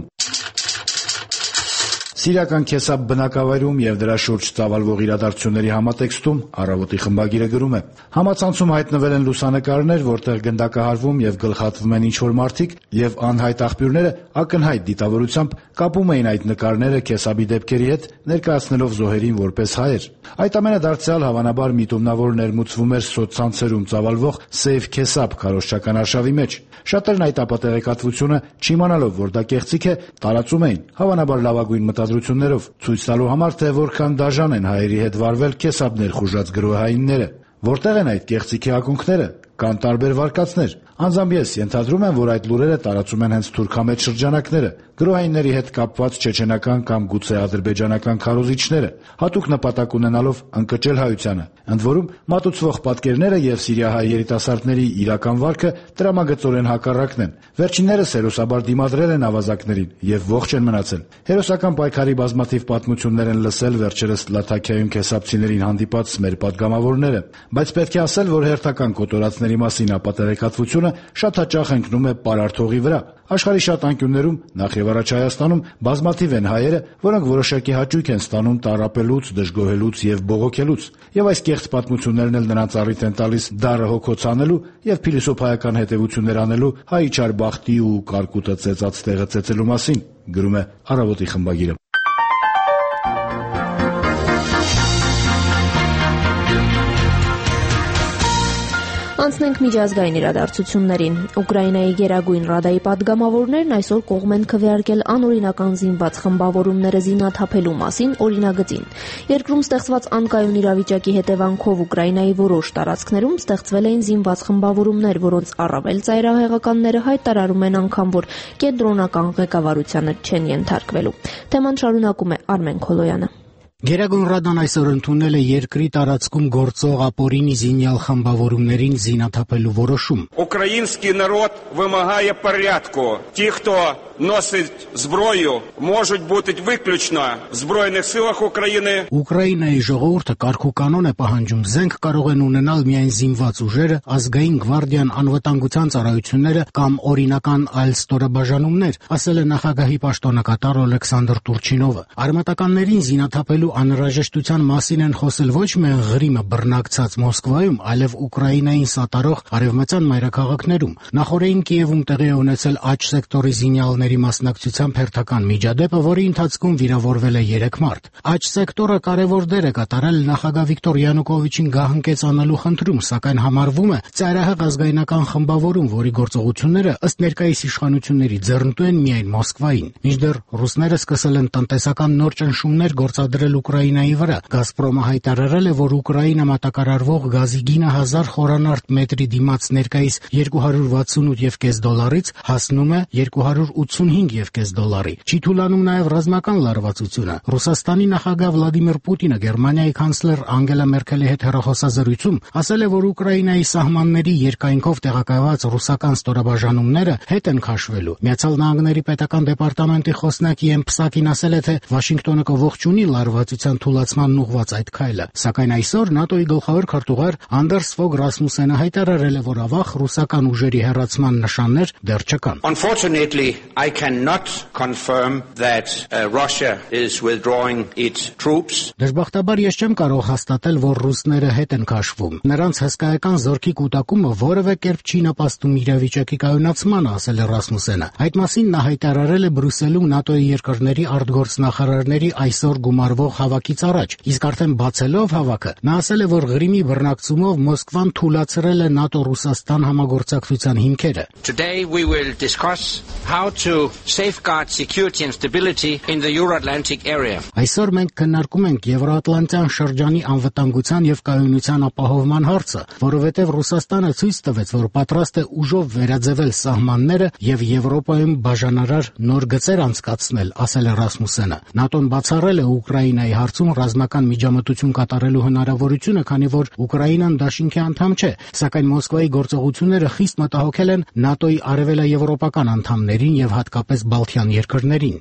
Սիրիական Քեսապ բնակավայրում եւ դրա շուրջ ծավալվող իրադարձությունների համատեքստում Առավոտի խմբագիրը գրում է. Համացանցում հայտնվել են լուսանկարներ, որտեղ գնդակահարվում եւ գլխատվում են ինչ-որ մարդիկ, եւ անհայտ աղբյուրները ակնհայտ դիտավորությամբ կապում էին այդ նկարները Քեսապի դեպքերի հետ, ներկայացնելով զոհերին որպես հայեր։ Այդ ամենը դարձյալ հավանաբար միտումնավոր ներմուծվում էր սոցցանցերում ծավալվող Save Քեսապ քարոզչական արշավի մեջ։ Շատերն այդ ապատեղեկատվությունը չիմանալով, որ դա կեղծիք է, տարածում էին, հավանաբար լավագույն մտադրություններով, ցույց տալու համար, թե որքան դաժան են հայերի հետ վարվել Քեսապ ներխուժած գրոհայինները։ Որտեղ են այդ կեղծիքի ակունքները։ Կան տարբեր վարկածներ։ Անձամբ ես ենթադրում եմ, որ այդ լուրերը տարածում են հենց թուրքամետ շրջանակները, գրոհայինների հետ կապված չեչենական կամ գուցե ադրբեջանական քարոզիչները, հատուկ նպատակ ունենալով ընկճել հայությանը։ Ընդ որում, մատուցվող պատկերները եւ սիրիահայ երիտասարդների իրական վարքը տրամագծորեն հակառակն են։ Վերջիններս հերոսաբար դիմադրել են ավազակներին եւ ողջ են մնացել։ Հերոսական պայքարի բազմաթիվ պատմություններ են լսել վերջերս Լաթաքիայում քեսապցիներին հանդիպած մեր պատգամավորները, բայց պետք է ասել, որ հերթական կոտորածների մասին ապատեղեկատվությունը շատ հաճախ ընկնում է պարարթողի վրա։ Աշխարհի շատ անկյուններում, նախ եւ առաջ Հայաստանում, բազմաթիվ են հայերը, որոնք որոշակի հաճույք են ստանում տառապելուց, դժգոհելուց եւ բողոքելուց։ Եվ այս կեղծ պատմություններն էլ նրանց առիթ են տալիս դառը հոգոցանելու եւ փիլիսոփայական հետեւություններ անելու հայ չարբախտի ու կարկուտը ծեծած տեղը ծեծելու մասին, գրում է Առավոտի խմբագիրը։ Անցնենք միջազգային իրադարձություններին։ Ուկրաինայի Գերագույն Ռադայի պատգամավորներն այսօր կողմ են քվեարկել անօրինական զինված խմբավորումները զինաթափելու մասին օրինագծին։ Երկրում ստեղծված անկայուն իրավիճակի հետևանքով Ուկրաինայի որոշ տարածքներում ստեղծվել էին զինված խմբավորումներ, որոնց առավել ծայրահեղականները հայտարարում են անգամ, որ կենտրոնական ղեկավարությանը չեն ենթարկվելու։ Թեման շարունակում է Արմեն Քոլոյանը։ Գերագույն Ռադան այսօր ընդունել է երկրի տարածքում գործող ապօրինի զինյալ խմբավորումներին զինաթափելու որոշում։ Украинский народ вымогає порядку. Ті, хто носить зброю, можуть бути виключно в Збройних силах України. Ուկրաինայի ժողովուրդը կարգ ու կանոն է պահանջում, զենք կարող են ունենալ միայն զինված ուժերը, ազգային գվարդիան, անվտանգության ծառայությունները կամ օրինական այլ ստորաբաժանումներ, ասել է նախագահի պաշտոնակատար Օլեքսանդր Տուրչինովը։ Արմատականներին զինաթափելու անհրաժեշտության մասին են խոսել ոչ միայն Ղրիմը բռնակցած Մոսկվայում, այլև Ուկրաինային սատարող արևմտյան մայրաքաղաքներում։ Նախորդին Կիևում տեղի է ունեցել աջ սեկտորի զինյալների մասնակցությամբ հերթական միջադեպը, որի ընթացքում վիրավորվել է երեք մարդ։ Աջ սեկտորը կարևոր դեր է կատարել նախագահ Վիկտոր Յանուկովիչին գահընկեցանելու խնդրում, սակայն համարվում է ծայրահեղ ազգայնական խմբավորում, որի գործողությունները ըստ ներկայիս իշխանությունների ձեռնտու են միայն Մոսկվային։ Մինչդեռ ռուսները սկսել են տնտեսական նոր ճնշումներ գործադրել Ուկրաինայի վրա։ Գազպրոմը հայտարարել է, որ Ուկրաինա մատակարարվող գազի գինը հազար խորանարդ մետրի դիմաց ներկայիս երկու հարյուր վաթսունութ եւ կես դոլարից հասնում է երկու հարյուր ութսունհինգ եւ կես դոլարի։ Չի թուլանում նաեւ ռազմական լարվածությունը։ Ռուսաստանի նախագահ Վլադիմիր Պուտինը Գերմանիայի կանցլեր Անգելա Մերքելի հետ հեռախոսազրույցում ասել է, որ Ուկրաինայի սահմանների երկայնքով տեղակայված ռուսական ստորաբաժանումները հետ են քաշվելու։ Միացյալ Նահանգների պետական դեպարտամենտի խոսնակ Յեն Պսակին ասել է, թե Վաշինգտոնը կողջունի լարվածության թուլացմանն ուղղված այդ քայլը, սակայն այսօր ՆԱՏՕ-ի գլխավոր քարտուղար Անդերս Ֆոգ Ռասմուսենը հայտարարել է, որ ավաղ ռուսական ուժերի հեռացման նշաններ դեռ չկան։ Unfortunately, I cannot confirm that uh, Russia is withdrawing its troops. Դժբախտաբար ես չեմ կարող հաստատել, որ ռուսները հետ են քաշվում։ Նրանց հսկայական զորքի կուտակումը որևէ կերպ չի նպաստում իրավիճակի կայունացմանը, ասել է Ռասմուսենը։ Այդ մասին նա հայտարարել է Բրյուսելում ՆԱՏՕ-ի երկրների արտգործնախարարների այսօր գումարվող հավաքից առաջ, իսկ արդեն բացելով հավաքը, նա ասել է, որ Ղրիմի բռնակցումով Մոսկվան թուլացրել է ՆԱՏՕ-Ռուսաստան համագործակցության հիմքերը։ Today we will discuss how to safeguard security and stability in the Euro-Atlantic area. Այսօր մենք քննարկում ենք Եվրոատլանտյան շրջանի անվտանգության եւ կայունության ապահովման հարցը, որովհետեւ Ռուսաստանը ցույց տվեց, որ պատրաստ է ուժով վերաձևել սահմանները եւ Եվրոպայում բաժանարար նոր գծեր անցկացնել, ասել է Ռասմուսենը։ ՆԱՏՕ-ն բացառել է Ուկրաինայի Ուկրաինայի հարցում ռազմական միջամտություն կատարելու հնարավորությունը, քանի որ Ուկրաինան դաշինքի անդամ չէ, սակայն Մոսկվայի գործողությունները խիստ մտահոգել են ՆԱՏՕ-ի արևելաեվրոպական անդամներին եւ հատկապես Բալթյան երկրներին։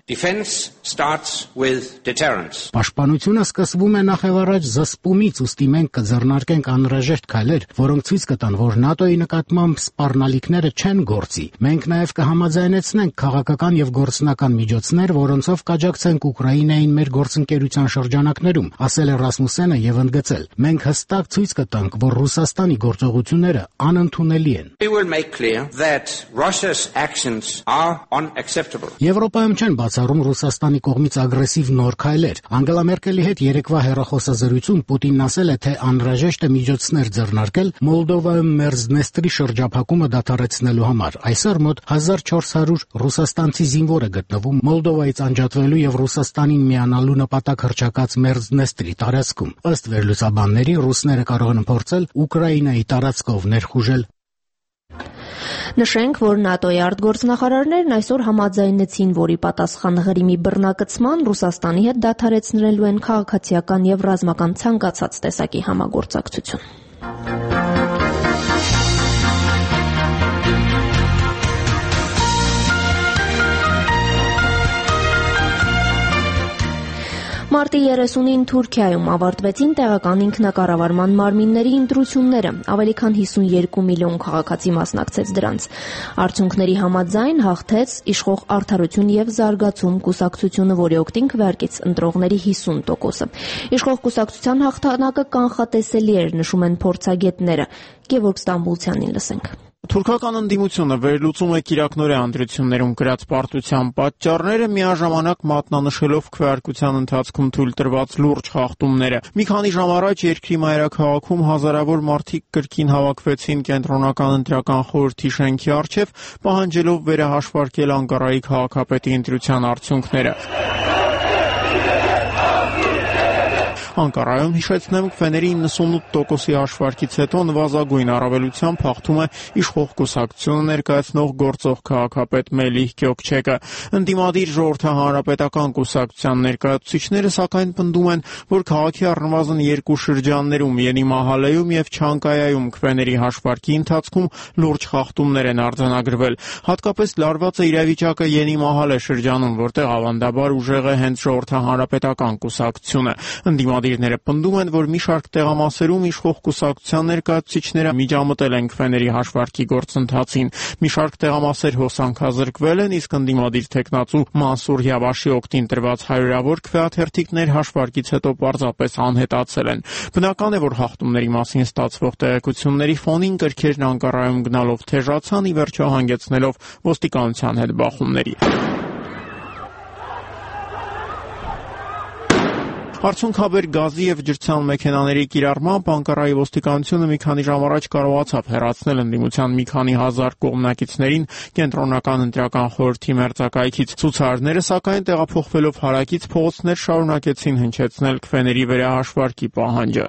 Պաշտպանությունը սկսվում է նախևառաջ զսպումից, ուստի մենք կձեռնարկենք անհրաժեշտ քայլեր, որոնք ցույց կտան, որ ՆԱՏՕ-ի նկատմամբ սպառնալիքները չեն գործի։ Մենք նաև կհամաձայնեցնենք քաղաքական եւ գործնական միջոցներ, որոնցով կաջակցենք Ուկրաինային մեր գործընկերության շրջանակներում, ասել է Ռասմուսենը եւ ընդգծել. մենք հստակ ցույց կտանք, որ Ռուսաստանի գործողությունները անընդունելի են։ Եվրոպայում չեն բացառում Ռուսաստանի կողմից ագրեսիվ նոր քայլեր։ Անգելա Մերկելի հետ երեկվա հեռախոսազրույցում Պուտինն ասել է, թե անհրաժեշտ է միջոցներ ձեռնարկել Մոլդովայում Մերձնեստրի շրջափակումը դադարեցնելու համար։ Այսօր մոտ հազար չորս հարյուր ռուսաստանցի զինվոր է գտնվում Մոլդովայից անջատվելու եւ Ռուսաստանին միանալու նպատակ հռչակած Մերձնեստրի տարածքում։ Ըստ վերլուծաբանների, ռուսները կարող են փորձել Ուկրաինայի տարածքով ներխուժել։ Նշենք, որ ՆԱՏՕ-ի արտգործնախարարներն այսօր համաձայնեցին, որ ի պատասխան Ղրիմի բռնակցման Ռուսաստանի հետ դադարեցնելու են քաղաքացիական եւ ռազմական ցանկացած տեսակի համագործակցություն։ Մարտի երեսունին Թուրքիայում ավարտվեցին տեղական ինքնակառավարման մարմինների ընտրությունները, ավելի քան հիսունյոթ միլիոն քաղաքացի մասնակցեց դրանց։ Արդյունքների համաձայն հաղթեց իշխող Արդարություն եւ զարգացում կուսակցությունը, որի օգտին քվեարկից ընտրողների հիսուն տոկոսը։ Իշխող կուսակցության հաղթանակը կանխատեսելի էր, նշում են փորձագետները։ Գևորգ Ստամբուլցյանին լսենք։ Թուրքական ընդդիմությունը վերլուծում է կիրակնօրյա ընտրություններում կրած պարտության պատճառները, միաժամանակ մատնանշելով քվեարկության ընթացքում թույլ տրված լուրջ խախտումները։ Մի քանի ժամ առաջ երկրի մայրաքաղաքում հազարավոր մարդիկ կրկին հավաքվեցին կենտրոնական ընտրական խորհրդի շենքի առջև, պահանջելով վերահաշվարկել Անկարայի քաղաքապետի ընտրության արդյունքները։ Անկարայում, հիշեցնեմ, քվեների իննսունութ տոկոսի հաշվարկից հետո նվազագույն առավելությամբ հաղթում է իշխող կուսակցությունը ներկայացնող գործող քաղաքապետ Մելիհ Գյոքչեկը։ Ընդդիմադիր ժողովրդահանրապետական կուսակցության ներկայացուցիչները սակայն պնդում են, որ քաղաքի առնվազն երկու շրջաններում՝ Յենի Մահալեում եւ Չանկայայում քվեների հաշվարկի ընթացքում լուրջ խախտումներ են արձանագրվել։ Հատկապես լարված է իրավիճակը Յենի Մահալե շրջանում, որտեղ ավանդաբար ուժեղ է հենց ժողովրդահանրապետական կուսակցությունը։ Ընդդիմադիրները պնդում են, որ մի շարք տեղամասերում իշխող կուսակցության ներկայացուցիչները միջամտել են քվեների հաշվարկի գործընթացին։ Մի շարք տեղամասեր հոսանքազրկվել են, իսկ ընդդիմադիր թեկնածու Մանսուր Յավաշի օգտին տրված հարյուրավոր քվեաթերթիկներ հաշվարկից հետո պարզապես անհետացել են։ Բնական է, որ հաղթումների մասին ստացվող տեղեկությունների ֆոնին կրքերն Անկարայում գնալով թեժացան, ի վերջո հանգեցնելով ոստիկանության հետ բախումների։ Արդյունքաբեր գազի եւ ջրցան մեքենաների կիրառմամբ Անկարայի ոստիկանությունը մի քանի ժամ առաջ կարողացավ հեռացնել ընդդիմության մի քանի հազար կողմնակիցներին կենտրոնական ընտրական խորհրդի մերձակայքից։ Ցուցարարները սակայն տեղափոխվելով հարակից փողոցներ շարունակեցին հնչեցնել քվեների վերահաշվարկի պահանջը։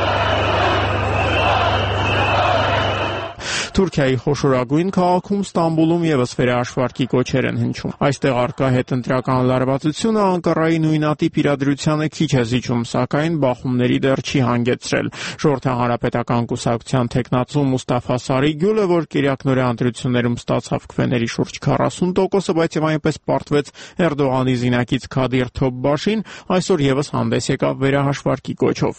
Թուրքիայի խոշորագույն քաղաքում Ստամբուլում եւս վերահաշվարկի կոչեր են հնչում։ Այստեղ արկա հետընտրական լարվածությունը Անկարայի նույնատիպ իրադրությանը քիչ է զիջում, սակայն բախումների դեռ չի հանգեցրել։ Ժողովրդահանրապետական կուսակցության թեկնածու Մուստաֆա Սարիգյուլը, որ կիրակնօրյա ընտրություններում ստացավ քվեների շուրջ քառասուն տոկոսը, բայց եւ այնպես պարտվեց Էրդողանի զինակից Քադիր Թոփբաշին, այսօր եւս հանդես եկավ վերահաշվարկի կոչով։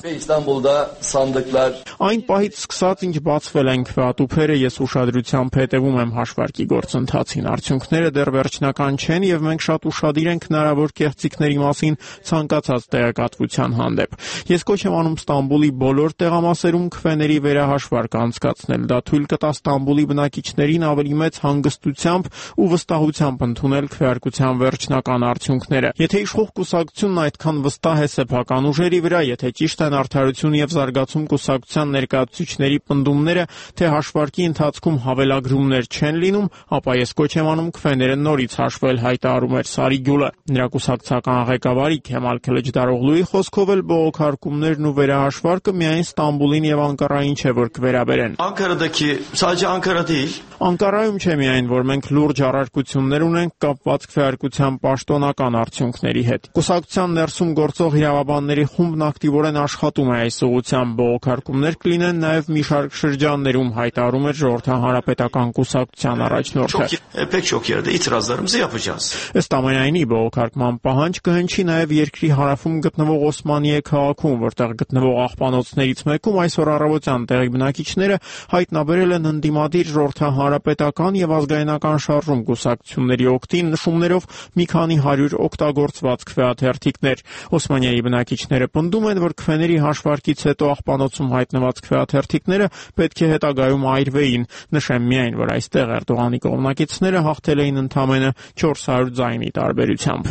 Այն պահից սկսած, ինչ բացվել են քվեատուփերը, ես ուշադրությամբ հետևում եմ հաշվարկի գործընթացին։ Արդյունքները դեռ վերջնական չեն եւ մենք շատ ուշադիր ենք հնարավոր կեղծիքների մասին ցանկացած տեղեկատվության հանդեպ։ Ես կոչ եմ անում Ստամբուլի բոլոր տեղամասերում քվեների վերահաշվարկ անցկացնել։ Դա թույլ կտա Ստամբուլի բնակիչներին ավելի մեծ հանգստությամբ ու վստահությամբ ընդունել քվեարկության վերջնական արդյունքները։ Եթե իշխող կուսակցությունն այդքան վստահ է սեփական ուժերի վրա, եթե ճիշտ են Արդարություն եւ զարգացում կուսակցության ներկայացուցիչների պնդումները, թե հաշվարկի ընթացքում հավելագրումներ չեն լինում, ապա ես կոչ եմ անում քվեները նորից հաշվել, հայտարարում էր Սարիգյուլը։ Նրա կուսակցական ղեկավարի Քեմալ Քլիչդարօղլուի խոսքով էլ բողոքարկումներն ու վերահաշվարկը միայն Ստամբուլին եւ Անկարային չէ, որ կվերաբերեն։ Ankara'daki sadece Ankara değil. Անկարայում չէ միայն, որ մենք լուրջ առարկություններ ունենք կապված քվեարկության պաշտոնական արդյունքների հետ։ Կուսակցության ներսում գործող իրավաբանների խումբն ակտիվորեն աշխատում է այս ուղղությամբ, բողոքարկումներ կլինեն նաև մի շարք շրջաններում, հայտարարում էր Ժողովրդահարապետական կուսակցության առաջնորդը։ Pek çok yerde itirazlarımızı yapacağız. Ըստ ամենայնի բողոքարկման պահանջ կհնչի նաև երկրի հարավում գտնվող Օսմանիե քաղաքում, որտեղ գտնվող աղբանոցներից մեկում այսօր առավոտյան տեղի բնակիչները հայտնաբերել են ընդդիմադիր Ժողովրդահարապետական եւ ազգայնական շարժում կուսակցությունների օգտին նշումներով մի քանի հարյուր օգտագործված քվեաթերթիկներ։ Օսմանիայի բնակիչները պնդում են, որ քվեների հաշվարկից հետո աղբանոցում հայտնված քվեաթերթիկները պետք է հետագայում այրվեին։ Նշեմ միայն, որ այստեղ Էրդողանի կողմնակիցները հաղթել էին ընդամենը չորս հարյուր ձայնի տարբերությամբ։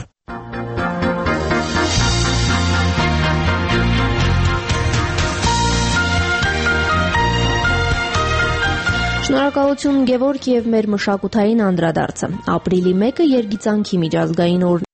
Շնորհակալություն Գևորգ եւ մեր մշակութային անդրադարձը։ Ապրիլի մեկը երգիծանքի միջազգային օր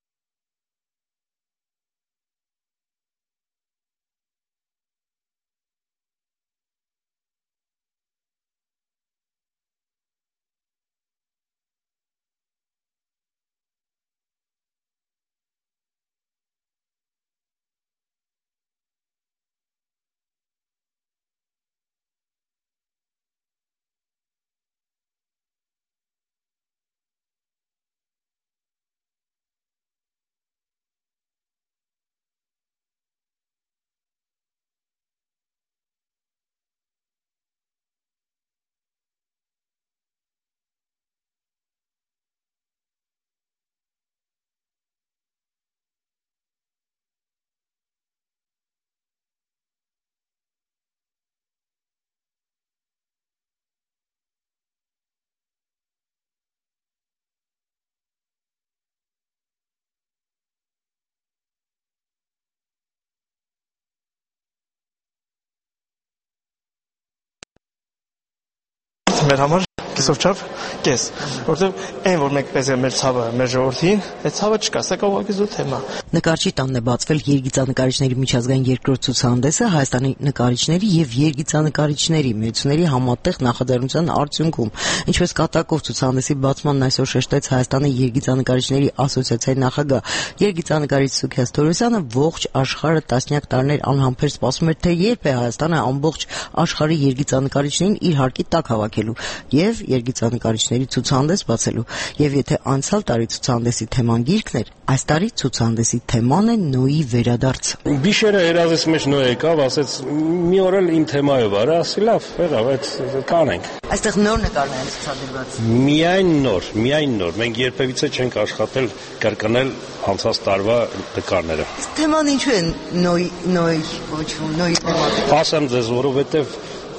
մեր համար կեսով չափ կես, որտեղ այն որ մենք պես է մեր ցավը, մեր ժողովրդին, այդ ցավը չկա, սա կա ուղղակի զուտ թեմա։ Նկարչի տանն է բացվել երգիծանկարիչների միջազգային երկրորդ ցուցահանդեսը Հայաստանի նկարիչների եւ երգիծանկարիչների միությունների համատեղ նախաձեռնության արդյունքում։ Ինչպես կատակով ցուցահանդեսի բացմանն այսօր շեշտեց Հայաստանի երգիծանկարիչների ասոցիացիայի նախագահ երգիծանկարիչ Սուքիաս Թորոսյանը, ողջ աշխարհը տասնյակ տարիներ անհամբեր սպասում էր, թե երբ է Հայաստանը ամբողջ աշխարհի երգիծանկարիչներին իր հարկի տակ հավաքելու եւ երգիծանկարիչների ցուցահանդես բացելու։ Եվ եթե անցյալ տարի ցուցահանդեսի թեման գիրքն էր, այս տարի ցուցահանդեսի թեման է Նոյի վերադարձը։ Գիշերը երազես մեջ Նոյ եկավ, ասեց՝ մի օր էլ իմ թեմայով արա, ասի լավ, եղավ, այդ կանենք։ Այստեղ նոր նկարներ են ցուցադրված։ Միայն նոր, միայն նոր։ Մենք երբևիցե չենք աշխատել կրկնել անցած տարվա նկարները։ Թեման ինչու է Նոյ Նոյ կոչվում, Նոյի թեման։ Ասեմ ձեզ, որովհետեւ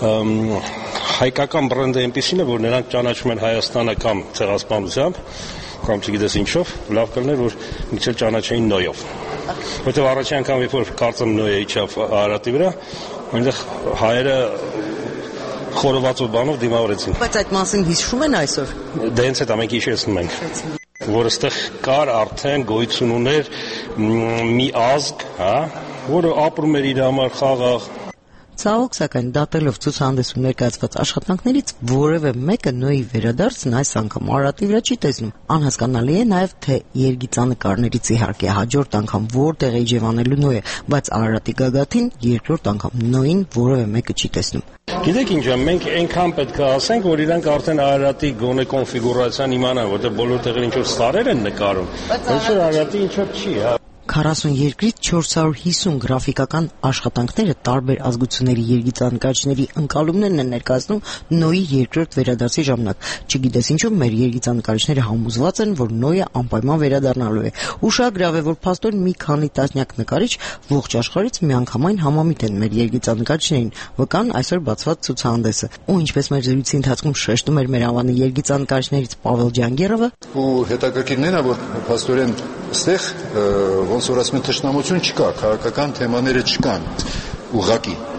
հայկական բրենդը այնպեսին է, որ նրանք ճանաչում են Հայաստանը կամ ցեղասպանությամբ, կամ չգիտես ինչով, լավ կլներ, որ միցել ճանաչեին Նոյով։ Որտեղ առաջին անգամ երբ որ կարծեմ Նոյը իջավ Արարատի վրա, այնտեղ հայերը խորովածով բանով դիմավորեցին։ Բայց այդ մասին հիշում են այսօր։ Դե հենց այդ մենք հիշեցնում ենք, որ այստեղ կար արդեն գոյություն ուներ մի ազգ, հա, որը ապրում էր իր համար խաղաղ։ Ցավոք, սակայն դատելով ցուցահանդեսում ներկայացված աշխատանքներից որևէ մեկը Նոյի վերադարձն այս անգամ Արարատի վրա չի տեսնում։ Անհասկանալի է նաև, թե երգիծանկարներից իհարկե հաջորդ անգամ որտեղ է իջևանելու Նոյը, բայց Արարատի գագաթին երկրորդ անգամ Նոյին որևէ մեկը չի տեսնում։ Գիտեք ինչ է, մենք այնքան պետք է ասենք, որ իրանք արդեն Արարատի գոնե կոնֆիգուրացիան իմանան, որտեղ բոլոր տեղեր ինչ որ սարեր են նկարում, բայց որ Արարատի ինչ որ չի, հա։ քառասուն երկրից չորս հարյուր հիսուն գրաֆիկական աշխատանքները տարբեր ազգությունների երգիծանկարիչների ընկալումներն են ներկայացնում Նոյի երկրորդ վերադարձի ժամանակ։ Չգիտես ինչով մեր երգիծանկարիչները համոզված են, որ Նոյը անպայման վերադառնալու է։ Ուշագրավ է, որ փաստորեն մի քանի տասնյակ նկարիչ ողջ աշխարհից միանգամայն համամիտ են մեր երգիծանկարիչներին, վկան այսօր բացված ցուցահանդեսը։ Ու ինչպես մեր զրույցի ընթացքում շեշտում էր մեր անվանի երգիծանկարիչներից Պավել Ջանգերովը, ու հետաքրքիրն է, որ փաստորեն ստեղ ոնց որ ասում են թշնամություն չկա, քաղաքական թեմաները չկան ուղղակի,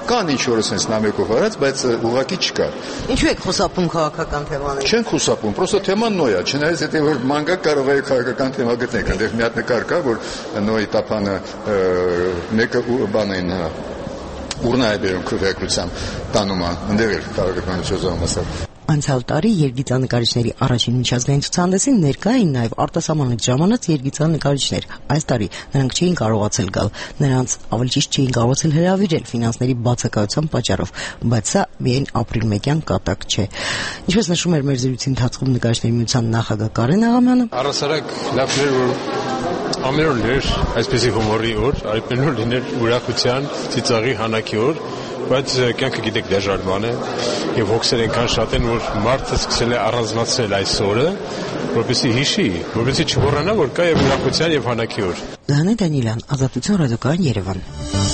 Կան ինչ որ sense նամեկով արած, բայց ուղղակի չկար։ Ինչու եք խոսապում քաղաքական թեմաներ։ Չեն խոսապում, պրոստը թեման նոյա, չնայած եթե որ մանգա կարող է քաղաքական թեմա գտնեք, այնտեղ մի հատ նկար կա, որ նոյի տափանը մեկը բանային ուրնա է բերում քվեակրությամբ տանում է, ընդեղ էր քաղաքականություն զոհմասավ։ Անցյալ տարի երգիծանկարիչների առաջին միջազգային ցուցահանդեսին ներկա էին նաև արտասահմանից ժամանած երգիծանկարիչներ։ Այս տարի նրանք չէին կարողացել գալ, նրանց ավելի ճիշտ չէին կարողացել հրավիրել ֆինանսների բացակայության պատճառով, բայց սա միայն ապրիլմեկյան կատակ չէ։ Ինչպես նշում էր մեր զրույցի ընթացքում նկարիչների միության նախագահ Կարեն Աղամյանը, առասարակ լավ էր, որ ամեն օր էր այսպեսի հումորի օր, այդպես որ լիներ ուրախության, ծիծաղի, հանակի օր, բայց կյանքը գիտեք դժվար բան է եւ հոգսեր այնքան շատ են, որ մարդը սկսել է առանձնացնել այս օրը, որպեսզի հիշի, որպեսզի չմոռանա, որ կա եւ ուրախության եւ հանակի օր։ Դանե Դանիելյան, Ազատություն ռադիոկայան, Երևան։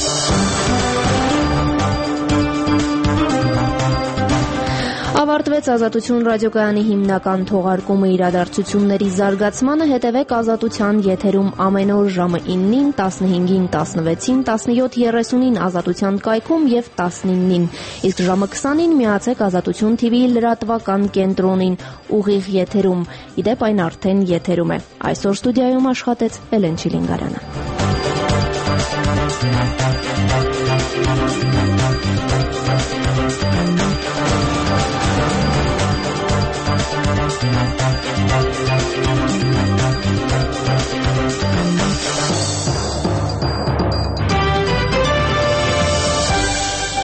Ավարտվեց Ազատություն ռադիոկայանի հիմնական թողարկումը իրադարձությունների զարգացմանը, հետևեք Ազատության եթերում ամեն օր ժամը իննին, տասնհինգին, տասնվեցին, տասնյոթ երեսունին Ազատության կայքում եւ տասնինին, իսկ ժամը քսանին միացեք Ազատություն թի վի լրատվական կենտրոնին ուղիղ եթերում, իդեպ այն արդեն եթերում է։ Այսօր ստուդիայում աշխատեց Էլեն Չիլինգարյանը։